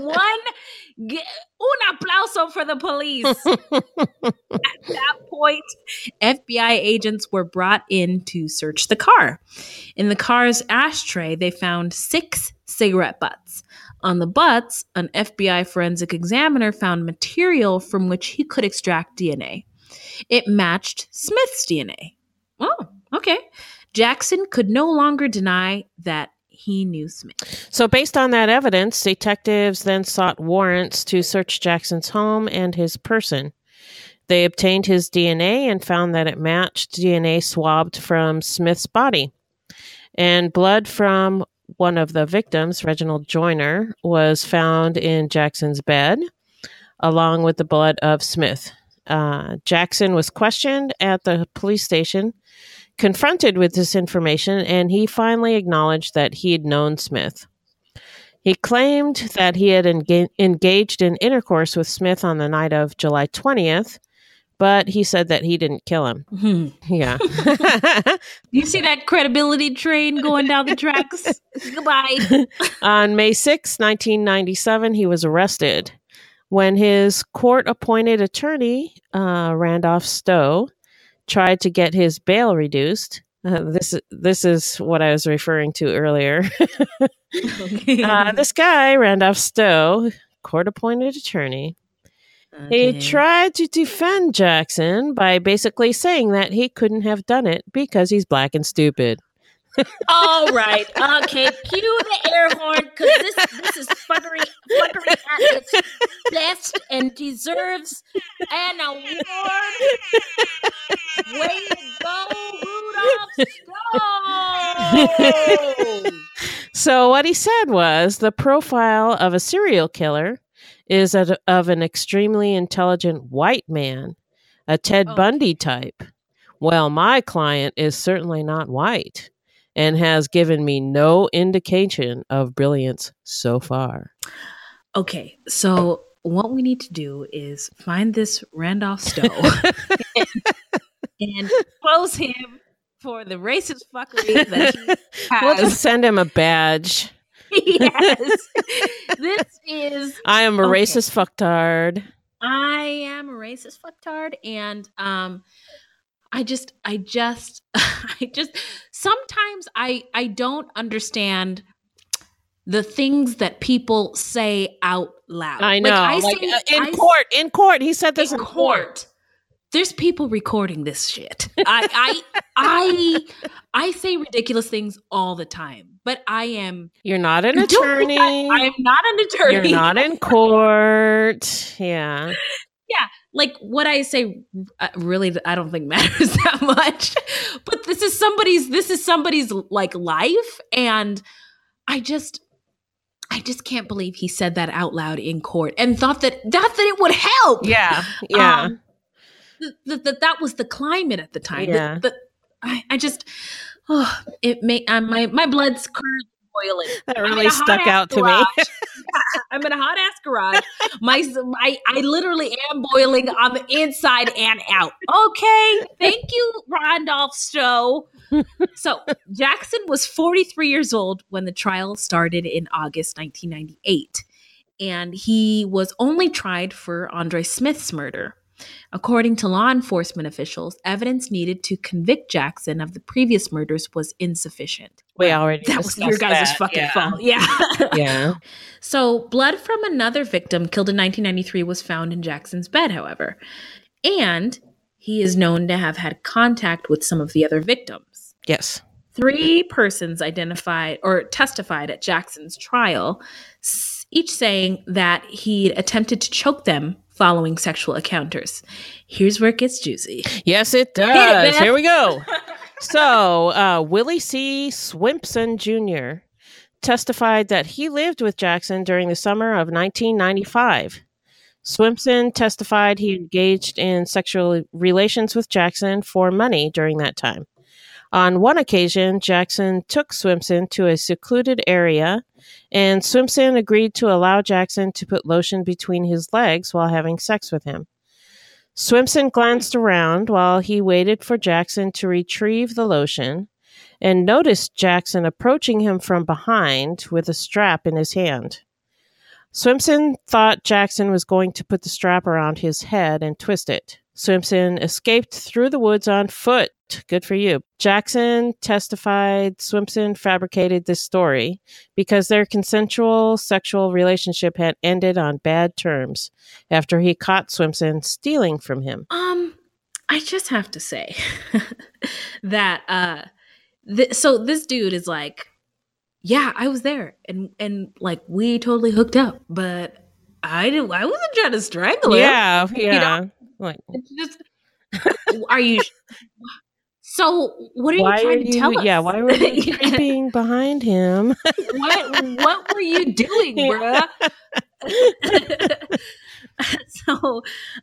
Un aplauso for the police. At that point, FBI agents were brought in to search the car. In the car's ashtray, they found 6 cigarette butts. On the butts, an FBI forensic examiner found material from which he could extract DNA. It matched Smith's DNA. Oh, okay. Jackson could no longer deny that he knew Smith. So based on that evidence, detectives then sought warrants to search Jackson's home and his person. They obtained his DNA and found that it matched DNA swabbed from Smith's body. And blood from one of the victims, Reginald Joyner, was found in Jackson's bed, along with the blood of Smith. Jackson was questioned at the police station, confronted with this information, and he finally acknowledged that he had known Smith. He claimed that he had engaged in intercourse with Smith on the night of July 20th, but he said that he didn't kill him. Yeah. You see that credibility train going down the tracks? Goodbye. On May 6, 1997, he was arrested. When his court-appointed attorney, Randolph Stowe, tried to get his bail reduced. This is what I was referring to earlier. This guy, Randolph Stowe, court-appointed attorney, he tried to defend Jackson by basically saying that he couldn't have done it because he's black and stupid. All right. Okay. Cue the air horn because this is fuckery at its best and deserves an award. Way to go, Rudolph Stone! So what he said was the profile of a serial killer is of an extremely intelligent white man, a Ted Bundy type. Well, my client is certainly not white and has given me no indication of brilliance so far. Okay, so what we need to do is find this Randolph Stowe and close him for the racist fuckery that he has. We'll just send him a badge. Yes. This is... I am a racist fucktard. I am a racist fucktard, and I just sometimes I don't understand the things that people say out loud. I know. In court. He said this in court. There's people recording this shit. I say ridiculous things all the time, but I am... You're not an attorney. I am not an attorney. You're not in court. Yeah. Yeah. like what I say really I don't think matters that much. But this is somebody's like life, and I just can't believe he said that out loud in court and thought that it would help. Yeah. That was the climate at the time. Yeah. I just it made my blood's currently boiling. That really stuck out to me. I'm in a hot ass garage. I literally am boiling on the inside and out. Okay, thank you, Randolph Stowe. So Jackson was 43 years old when the trial started in August 1998, and he was only tried for Andre Smith's murder. According to law enforcement officials, evidence needed to convict Jackson of the previous murders was insufficient. We already that was your guys' fucking fault. Yeah. Yeah. So blood from another victim killed in 1993 was found in Jackson's bed, however. And he is known to have had contact with some of the other victims. Yes. 3 persons identified or testified at Jackson's trial, each saying that he attempted to choke them following sexual encounters. Here's where it gets juicy. Yes, it does. Here we go. So, Willie C. Swimpson Jr. testified that he lived with Jackson during the summer of 1995. Swimpson testified he engaged in sexual relations with Jackson for money during that time. On one occasion, Jackson took Swimpson to a secluded area, and Swimpson agreed to allow Jackson to put lotion between his legs while having sex with him. Swimpson glanced around while he waited for Jackson to retrieve the lotion and noticed Jackson approaching him from behind with a strap in his hand. Swimpson thought Jackson was going to put the strap around his head and twist it. Swimpson escaped through the woods on foot. Good for you. Jackson testified Swimpson fabricated this story because their consensual sexual relationship had ended on bad terms after he caught Swimpson stealing from him. I just have to say that so this dude is like, yeah, I was there and like we totally hooked up, but I wasn't trying to strangle him. Yeah. You know? Like, it's just, are you? So what are you trying to tell us? Yeah, why were you creeping behind him? What were you doing, bruh? So,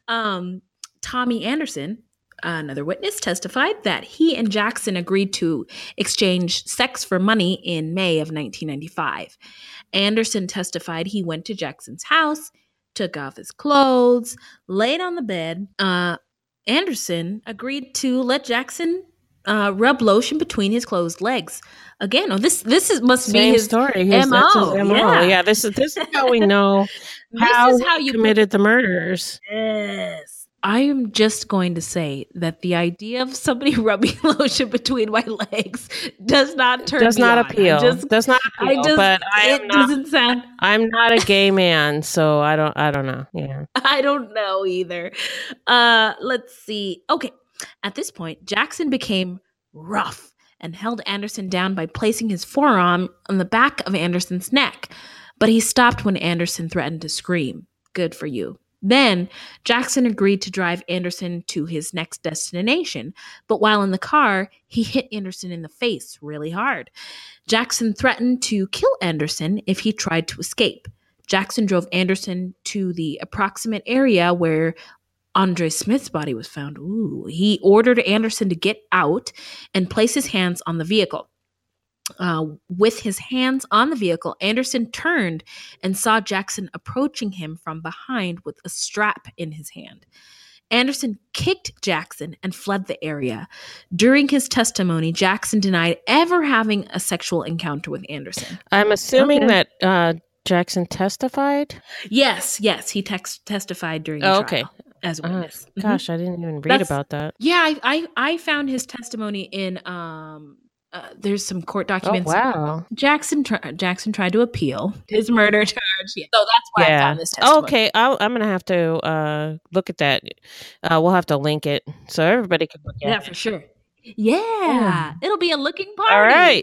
Tommy Anderson, another witness, testified that he and Jackson agreed to exchange sex for money in May of 1995. Anderson testified he went to Jackson's house, took off his clothes, laid on the bed. Anderson agreed to let Jackson rub lotion between his closed legs. Again, must be his story. MO. Yeah, this is how we know how you committed the murders. Yes. I am just going to say that the idea of somebody rubbing lotion between my legs does not appeal. Does not appeal. But doesn't sound. I'm not a gay man, so I don't know. Yeah. I don't know either. Let's see. Okay. At this point, Jackson became rough and held Anderson down by placing his forearm on the back of Anderson's neck. But he stopped when Anderson threatened to scream. Good for you. Then, Jackson agreed to drive Anderson to his next destination, but while in the car, he hit Anderson in the face really hard. Jackson threatened to kill Anderson if he tried to escape. Jackson drove Anderson to the approximate area where Andre Smith's body was found. He ordered Anderson to get out and place his hands on the vehicle. With his hands on the vehicle, Anderson turned and saw Jackson approaching him from behind with a strap in his hand. Anderson kicked Jackson and fled the area. During his testimony, Jackson denied ever having a sexual encounter with Anderson. I'm assuming that Jackson testified? Yes, he testified during the trial as a witness. Gosh, I didn't even read about that. Yeah, I found his testimony in there's some court documents. Oh, wow. Jackson tried to appeal his murder charge. Yeah. So that's why I found this testimony. Okay, I'm going to have to look at that. We'll have to link it so everybody can look at it. Yeah, for sure. Yeah, it'll be a looking party. All right.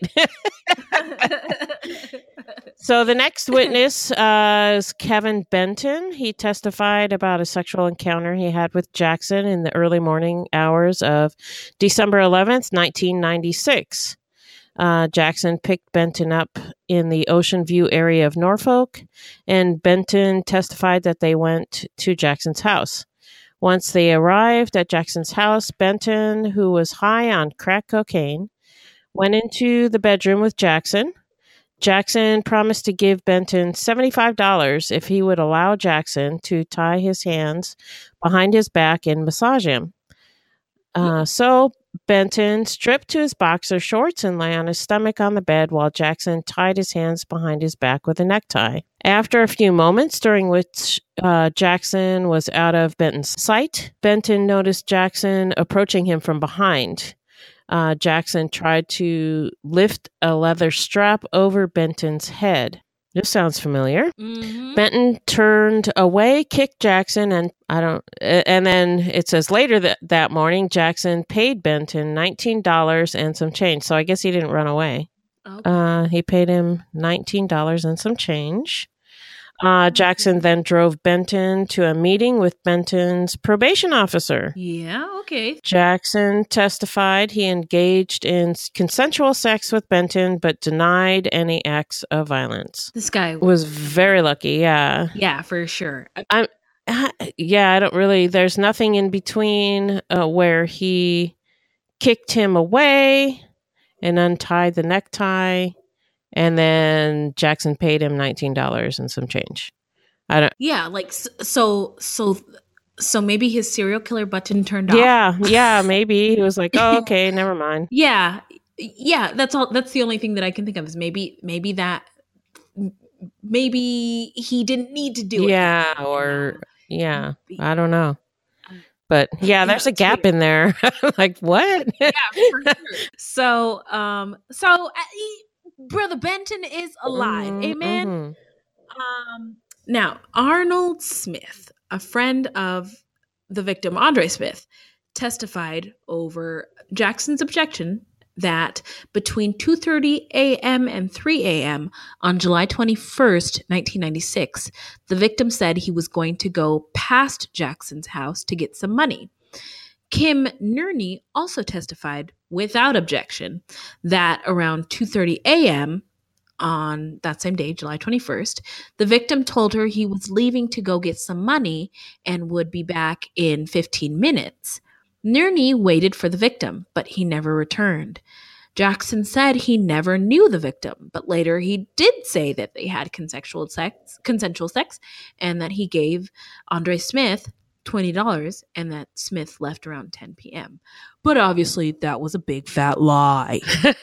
So the next witness is Kevin Benton. He testified about a sexual encounter he had with Jackson in the early morning hours of December 11th, 1996. Jackson picked Benton up in the Ocean View area of Norfolk, and Benton testified that they went to Jackson's house. Once they arrived at Jackson's house, Benton, who was high on crack cocaine, went into the bedroom with Jackson. Jackson promised to give Benton $75 if he would allow Jackson to tie his hands behind his back and massage him. So Benton stripped to his boxer shorts and lay on his stomach on the bed while Jackson tied his hands behind his back with a necktie. After a few moments, during which Jackson was out of Benton's sight, Benton noticed Jackson approaching him from behind. Jackson tried to lift a leather strap over Benton's head. This sounds familiar. Mm-hmm. Benton turned away, kicked Jackson, and then it says later that morning, Jackson paid Benton $19 and some change. So I guess he didn't run away. Okay. He paid him $19 and some change. Jackson then drove Benton to a meeting with Benton's probation officer. Yeah, okay. Jackson testified he engaged in consensual sex with Benton, but denied any acts of violence. This guy Was very lucky, yeah. Yeah, for sure. I don't really, there's nothing in between where he kicked him away and untied the necktie. And then Jackson paid him $19 and some change. Yeah, like so maybe his serial killer button turned off. Yeah, maybe he was like, "Oh, okay, never mind." Yeah, that's all. That's the only thing that I can think of is maybe he didn't need to do it. Yeah, I don't know. But yeah, there's a gap in there. Like what? Yeah, for sure. So Brother Benton is alive. Amen. Now, Arnold Smith, a friend of the victim, Andre Smith, testified over Jackson's objection that between 2:30 a.m. and 3 a.m. on July 21st, 1996, the victim said he was going to go past Jackson's house to get some money. Kim Nerney also testified without objection that around 2:30 a.m. on that same day, July 21st, the victim told her he was leaving to go get some money and would be back in 15 minutes. Nerney waited for the victim, but he never returned. Jackson said he never knew the victim, but later he did say that they had consensual sex, and that he gave Andre Smith $20 and that Smith left around 10 p.m. But obviously that was a big fat lie.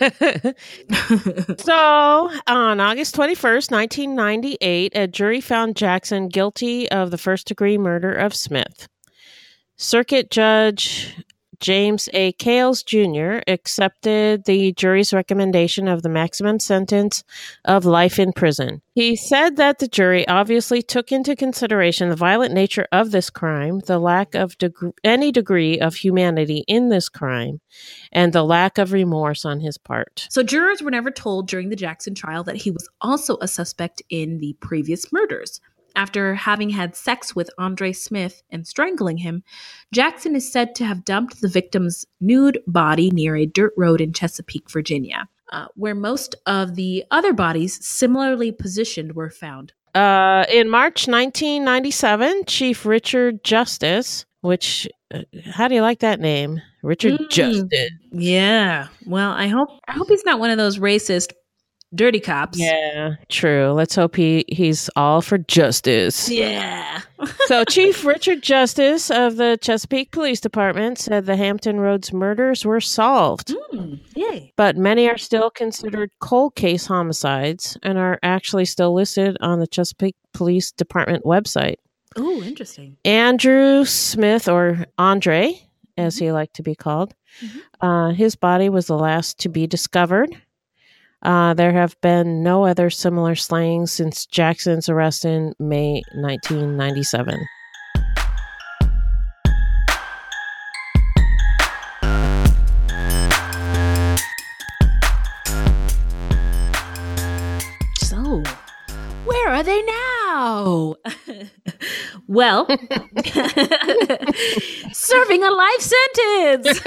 So on August 21st, 1998, a jury found Jackson guilty of the first-degree murder of Smith. Circuit Judge James A. Kales Jr. accepted the jury's recommendation of the maximum sentence of life in prison. He said that the jury obviously took into consideration the violent nature of this crime, the lack of any degree of humanity in this crime, and the lack of remorse on his part. So jurors were never told during the Jackson trial that he was also a suspect in the previous murders. After having had sex with Andre Smith and strangling him, Jackson is said to have dumped the victim's nude body near a dirt road in Chesapeake, Virginia, where most of the other bodies similarly positioned were found. In March 1997, Chief Richard Justice, which, how do you like that name? Richard Justice. Yeah. Well, I hope he's not one of those racist dirty cops. Yeah, true. Let's hope he's all for justice. Yeah. So Chief Richard Justice of the Chesapeake Police Department said the Hampton Roads murders were solved. Yay. But many are still considered cold case homicides and are actually still listed on the Chesapeake Police Department website. Oh, interesting. Andrew Smith, or Andre, as he liked to be called, his body was the last to be discovered. There have been no other similar slayings since Jackson's arrest in May 1997. are they now? Well, serving a life sentence.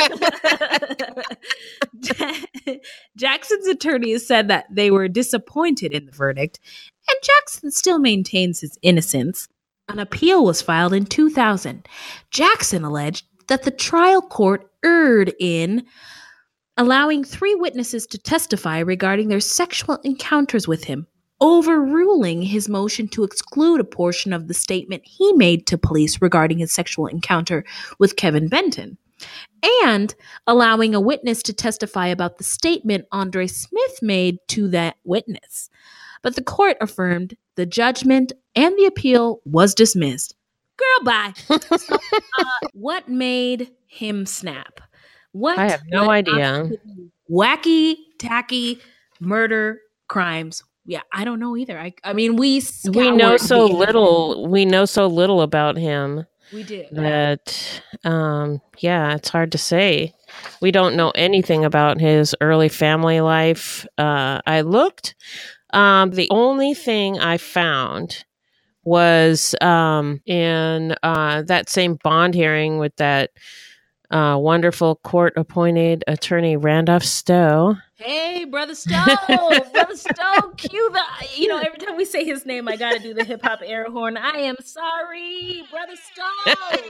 Jackson's attorneys said that they were disappointed in the verdict, and Jackson still maintains his innocence. An appeal was filed in 2000. Jackson alleged that the trial court erred in allowing 3 witnesses to testify regarding their sexual encounters with him, overruling his motion to exclude a portion of the statement he made to police regarding his sexual encounter with Kevin Benton, and allowing a witness to testify about the statement Andre Smith made to that witness. But the court affirmed the judgment and the appeal was dismissed. Girl, bye. So, what made him snap? What? I have no idea. Wacky, tacky murder crimes. Yeah, I don't know either. I mean, we know so little. We know so little about him. We do. That, yeah, it's hard to say. We don't know anything about his early family life. I looked. The only thing I found was in that same bond hearing with that wonderful court-appointed attorney Randolph Stowe. Hey, Brother Stowe! Brother Stowe, cue the... every time we say his name, I gotta do the hip-hop air horn. I am sorry, Brother Stowe!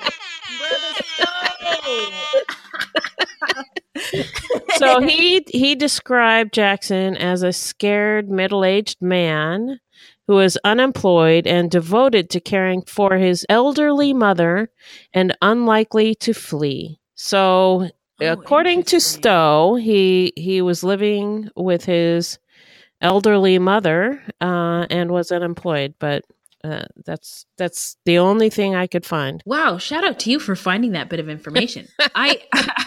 Brother Stowe! So he described Jackson as a scared, middle-aged man who was unemployed and devoted to caring for his elderly mother and unlikely to flee. So, according to Stowe, he was living with his elderly mother and was unemployed, but that's the only thing I could find. Wow! Shout out to you for finding that bit of information. I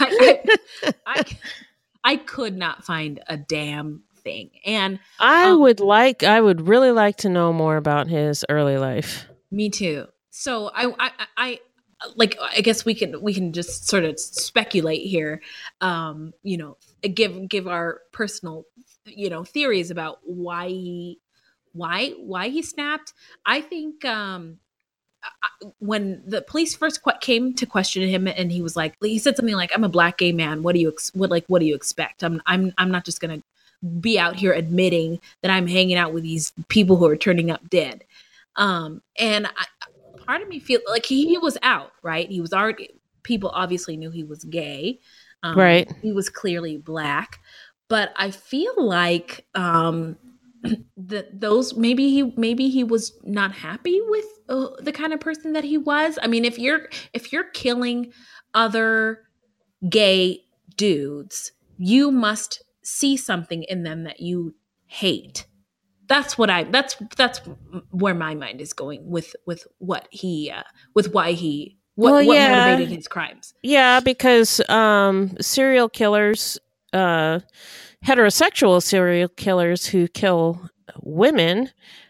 could not find a damn thing, and I would really like to know more about his early life. Me too. So I guess we can just sort of speculate here, give our personal, theories about why he snapped. I think when the police first came to question him, and he said something like, "I'm a black gay man. What do you expect? I'm not just gonna be out here admitting that I'm hanging out with these people who are turning up dead." And part of me feels like he was out, right? He was already, people obviously knew he was gay. Right. He was clearly black, but I feel like maybe he was not happy with the kind of person that he was. I mean, if you're killing other gay dudes, you must see something in them that you hate. That's where my mind is going with what motivated his crimes. Yeah, because serial killers, heterosexual serial killers who kill women,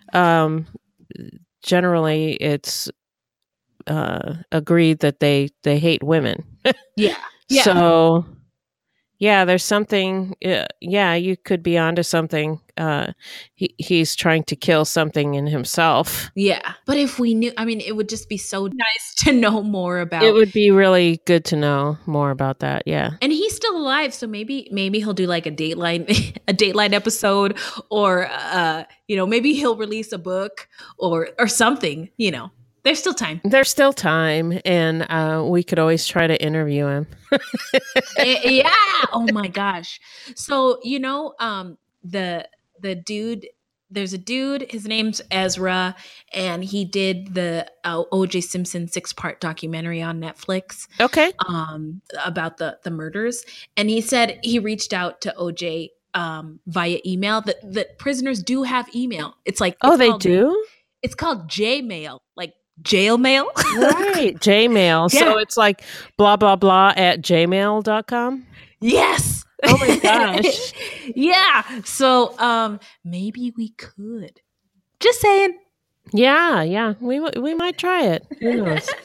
generally it's agreed that they hate women. Yeah. So yeah, there's something. Yeah, you could be onto something. He's trying to kill something in himself. Yeah, but if we knew, I mean, it would just be so nice to know more about. It would be really good to know more about that. Yeah, and he's still alive, so maybe he'll do like a Dateline episode, or maybe he'll release a book or something. There's still time. There's still time, and we could always try to interview him. Yeah. Oh my gosh. So the dude. There's a dude. His name's Ezra, and he did the O.J. Simpson 6-part documentary on Netflix. Okay. About the murders, and he said he reached out to O.J. Via email. That prisoners do have email. It's like they do. It's called J-mail, like jail mail. Right. J-mail. Yeah. So it's like blah, blah, blah at gmail.com. Yes. Oh my gosh. Yeah. So maybe we could. Just saying. Yeah. We might try it. Who knows?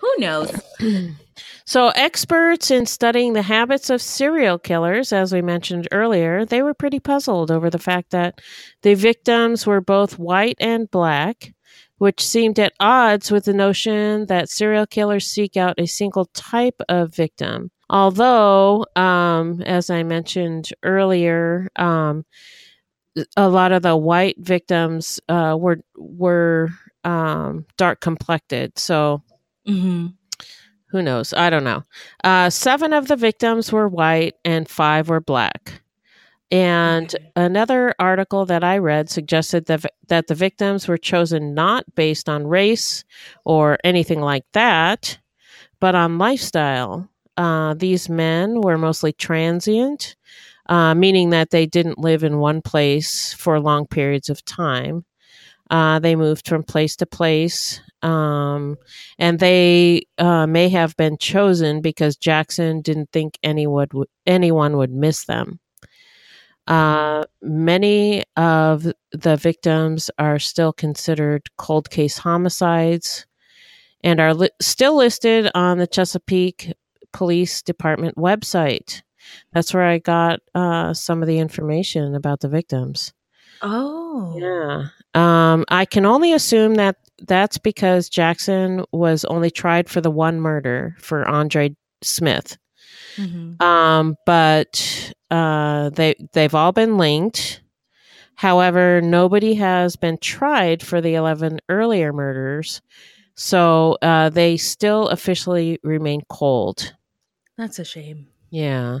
Who knows? So experts in studying the habits of serial killers, as we mentioned earlier, they were pretty puzzled over the fact that the victims were both white and black, which seemed at odds with the notion that serial killers seek out a single type of victim. Although, as I mentioned earlier, a lot of the white victims were dark complected. So who knows? I don't know. 7 of the victims were white and 5 were black. And another article that I read suggested that the victims were chosen not based on race or anything like that, but on lifestyle. These men were mostly transient, meaning that they didn't live in one place for long periods of time. They moved from place to place, and they may have been chosen because Jackson didn't think anyone would miss them. Many of the victims are still considered cold case homicides and are still listed on the Chesapeake Police Department website. That's where I got some of the information about the victims. Oh. Yeah. I can only assume that that's because Jackson was only tried for the one murder for Andre Smith. But they've all been linked. However, nobody has been tried for the 11 earlier murders, so they still officially remain cold. That's a shame. Yeah.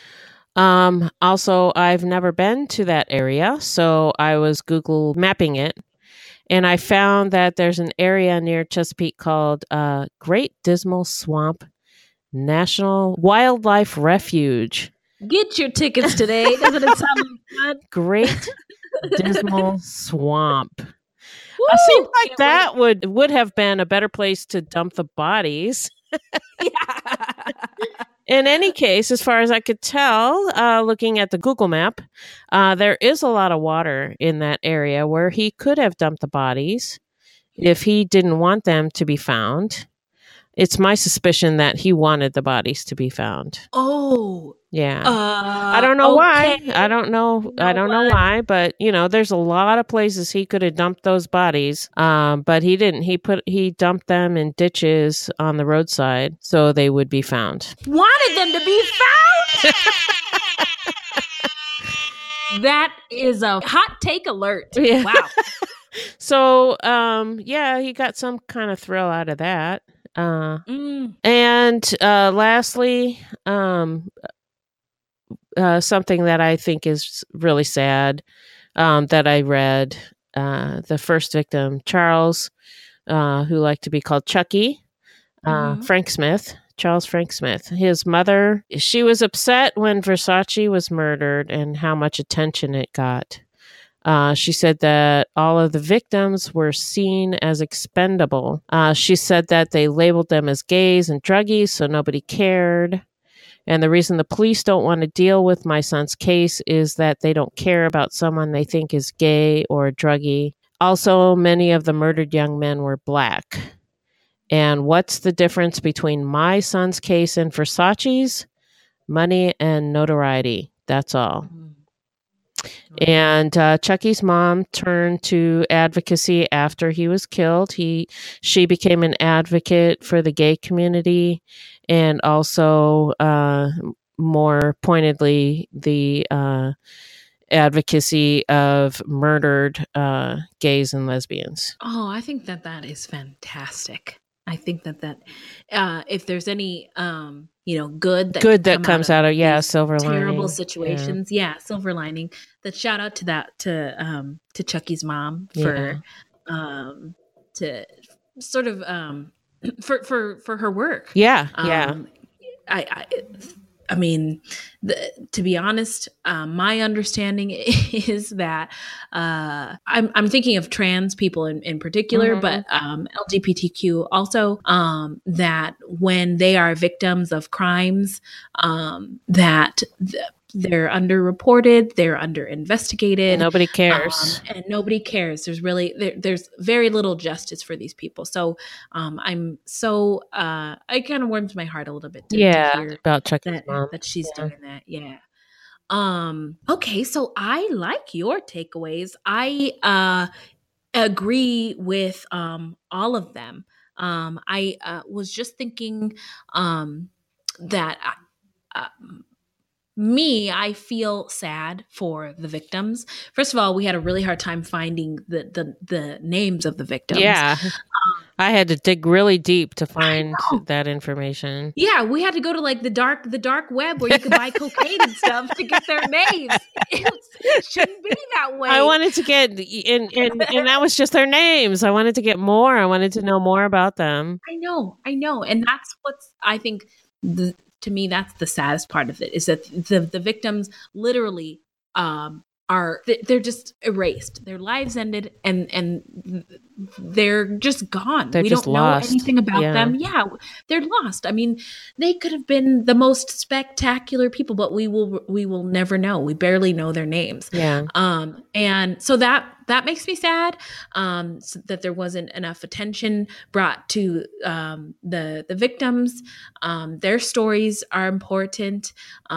Also, I've never been to that area, so I was Google mapping it, and I found that there's an area near Chesapeake called Great Dismal Swamp National Wildlife Refuge. Get your tickets today. Doesn't it sound like fun? Great Dismal Swamp. It seems like that would have been a better place to dump the bodies. Yeah. In any case, as far as I could tell, looking at the Google map, there is a lot of water in that area where he could have dumped the bodies if he didn't want them to be found. It's my suspicion that he wanted the bodies to be found. Oh. Yeah. I don't know why. I don't know. I don't know why, but there's a lot of places he could have dumped those bodies. But he didn't. He dumped them in ditches on the roadside so they would be found. Wanted them to be found? That is a hot take alert. Yeah. Wow. So, he got some kind of thrill out of that. And lastly, something that I think is really sad, that I read, the first victim, Charles, who liked to be called Chucky, Frank Smith, Charles Frank Smith. His mother, she was upset when Versace was murdered and how much attention it got. She said that all of the victims were seen as expendable. She said that they labeled them as gays and druggies, so nobody cared. And the reason the police don't want to deal with my son's case is that they don't care about someone they think is gay or a druggie. Also, many of the murdered young men were black. And what's the difference between my son's case and Versace's? Money and notoriety. That's all. And Chucky's mom turned to advocacy after he was killed. She became an advocate for the gay community and also, more pointedly, the advocacy of murdered gays and lesbians. Oh, I think that is fantastic. I think that if there's any good that comes out of silver lining, terrible situations, silver lining. That shout out to that to Chucky's mom for to sort of for her work. I mean, to be honest, my understanding is that I'm thinking of trans people in particular, but LGBTQ also, that when they are victims of crimes, that they're underreported, they're underinvestigated, Nobody cares. and nobody cares. There's very little justice for these people. So I'm so it kind of warms my heart a little bit to hear about Chucky's mom. that she's doing that. Yeah. Okay, so I like your takeaways. I agree with all of them. I was just thinking that I feel sad for the victims. First of all, we had a really hard time finding the names of the victims. Yeah. I had to dig really deep to find that information. Yeah, we had to go to like the dark web where you could buy cocaine and stuff to get their names. It shouldn't be that way. I wanted to get and that was just their names. I wanted to get more. I wanted to know more about them. I know. And that's what's, I think, to me, that's the saddest part of it, is that the victims literally they're just erased. Their lives ended and they're just gone. They're we just don't lost. know anything about them. Yeah, they're lost. I mean, they could have been the most spectacular people, but we will never know. We barely know their names. Yeah. And so that makes me sad, so that there wasn't enough attention brought to the victims. Their stories are important.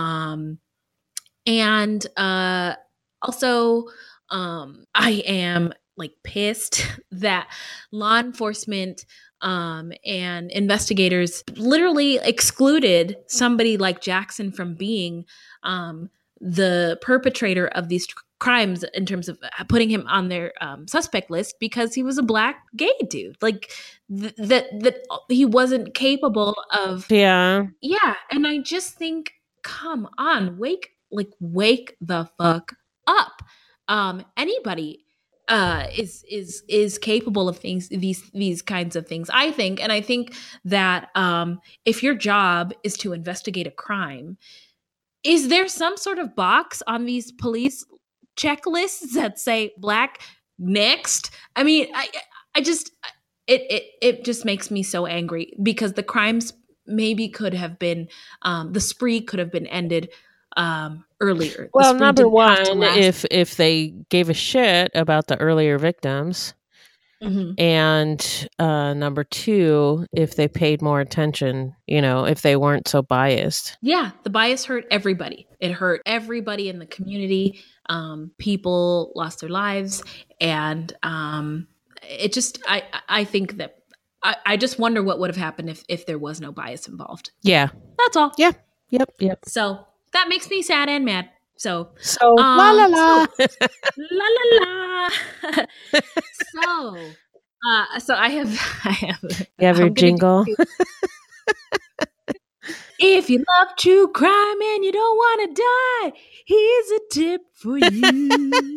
And also, I am like pissed that law enforcement and investigators literally excluded somebody like Jackson from being the perpetrator of these crimes, in terms of putting him on their suspect list, because he was a Black gay dude. Like that he wasn't capable of. Yeah. And I just think, come on, wake the fuck up. Anybody is capable of these kinds of things, I think. And I think that if your job is to investigate a crime, is there some sort of box on these police checklists that say Black next? I mean, I just it just makes me so angry, because the crimes maybe could have been the spree could have been ended earlier. Well, number one, if they gave a shit about the earlier victims, and number two, if they paid more attention, if they weren't so biased. Yeah, the bias hurt everybody. It hurt everybody in the community. People lost their lives, and it just, I think that I just wonder what would have happened if there was no bias involved. Yeah, that's all. Yeah. Yep. So that makes me sad and mad. So la la la. La la la. So I have you have your jingle. If you love true crime and you don't want to die, here's a tip for you.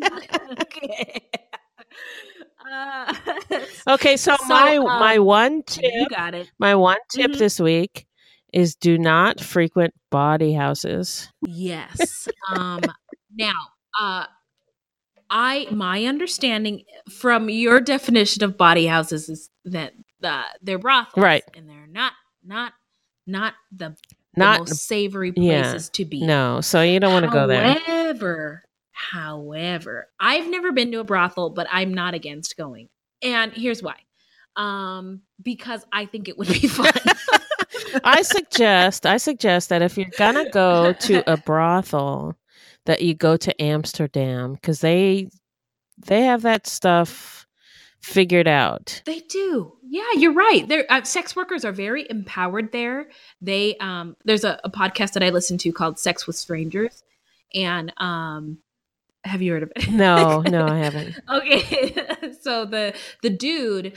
Okay. So my one tip. You got it. My one tip this week is do not frequent body houses. Yes. Now, my understanding from your definition of body houses is that they're brothels, right? And they're not the most savory places to be. No, so you don't want to go there. However, I've never been to a brothel, but I'm not against going, and here's why. Because I think it would be fun. I suggest that if you're gonna go to a brothel, that you go to Amsterdam, because they have that stuff figured out. They do. Yeah, you're right. Sex workers are very empowered there. They there's a podcast that I listen to called Sex with Strangers, and have you heard of it? No, I haven't. Okay, so the dude,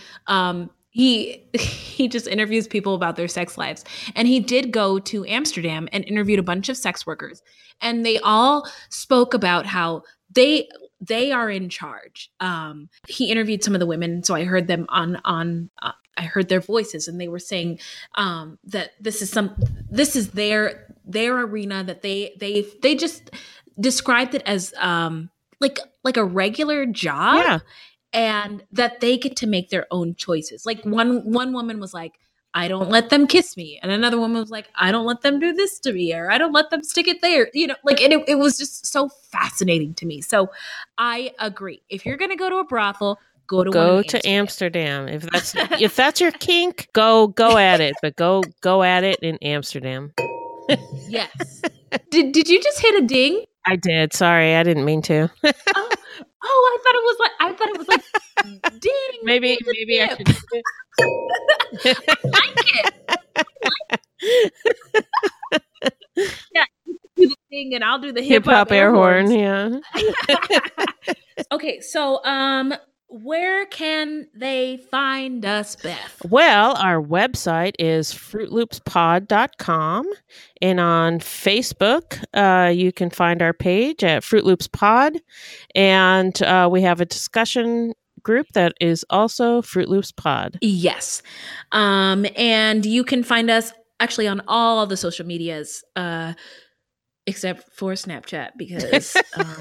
he just interviews people about their sex lives, and he did go to Amsterdam and interviewed a bunch of sex workers, and they all spoke about how they are in charge. He interviewed some of the women, so I heard them on I heard their voices, and they were saying that this is their arena, that they just described it as like a regular job. Yeah. And that they get to make their own choices. Like one woman was like, I don't let them kiss me. And another woman was like, I don't let them do this to me, or I don't let them stick it there. You know, like, and it was just so fascinating to me. So I agree. If you're going to go to a brothel, go to Amsterdam. If that's your kink, go at it. But go at it in Amsterdam. Yes. Did you just hit a ding? I did. Sorry, I didn't mean to. I thought it was like ding. Maybe I should. I like it. Yeah, you do the thing and I'll do the hip hop air horn. Yeah. Okay, so where can they find us, Beth? Well, our website is fruitloopspod.com, and on Facebook, you can find our page at Fruit Loops Pod, and we have a discussion group that is also Fruit Loops Pod. Yes, and you can find us actually on all the social medias, except for Snapchat, because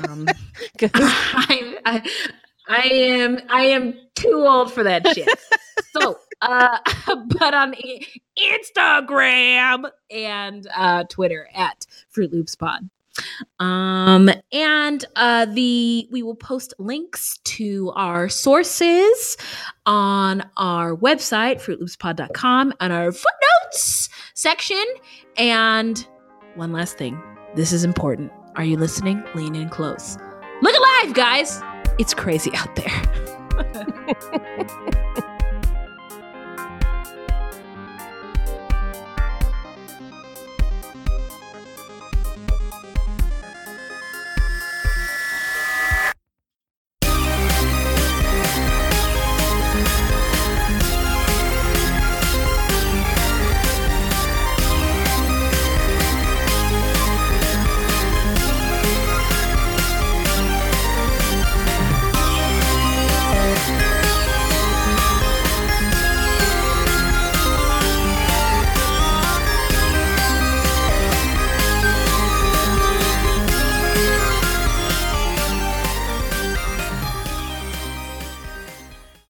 I am too old for that shit. So, but on Instagram and Twitter at Fruit Loops Pod. And we will post links to our sources on our website, fruitloopspod.com, on our footnotes section. And one last thing. This is important. Are you listening? Lean in close. Look alive, guys. It's crazy out there.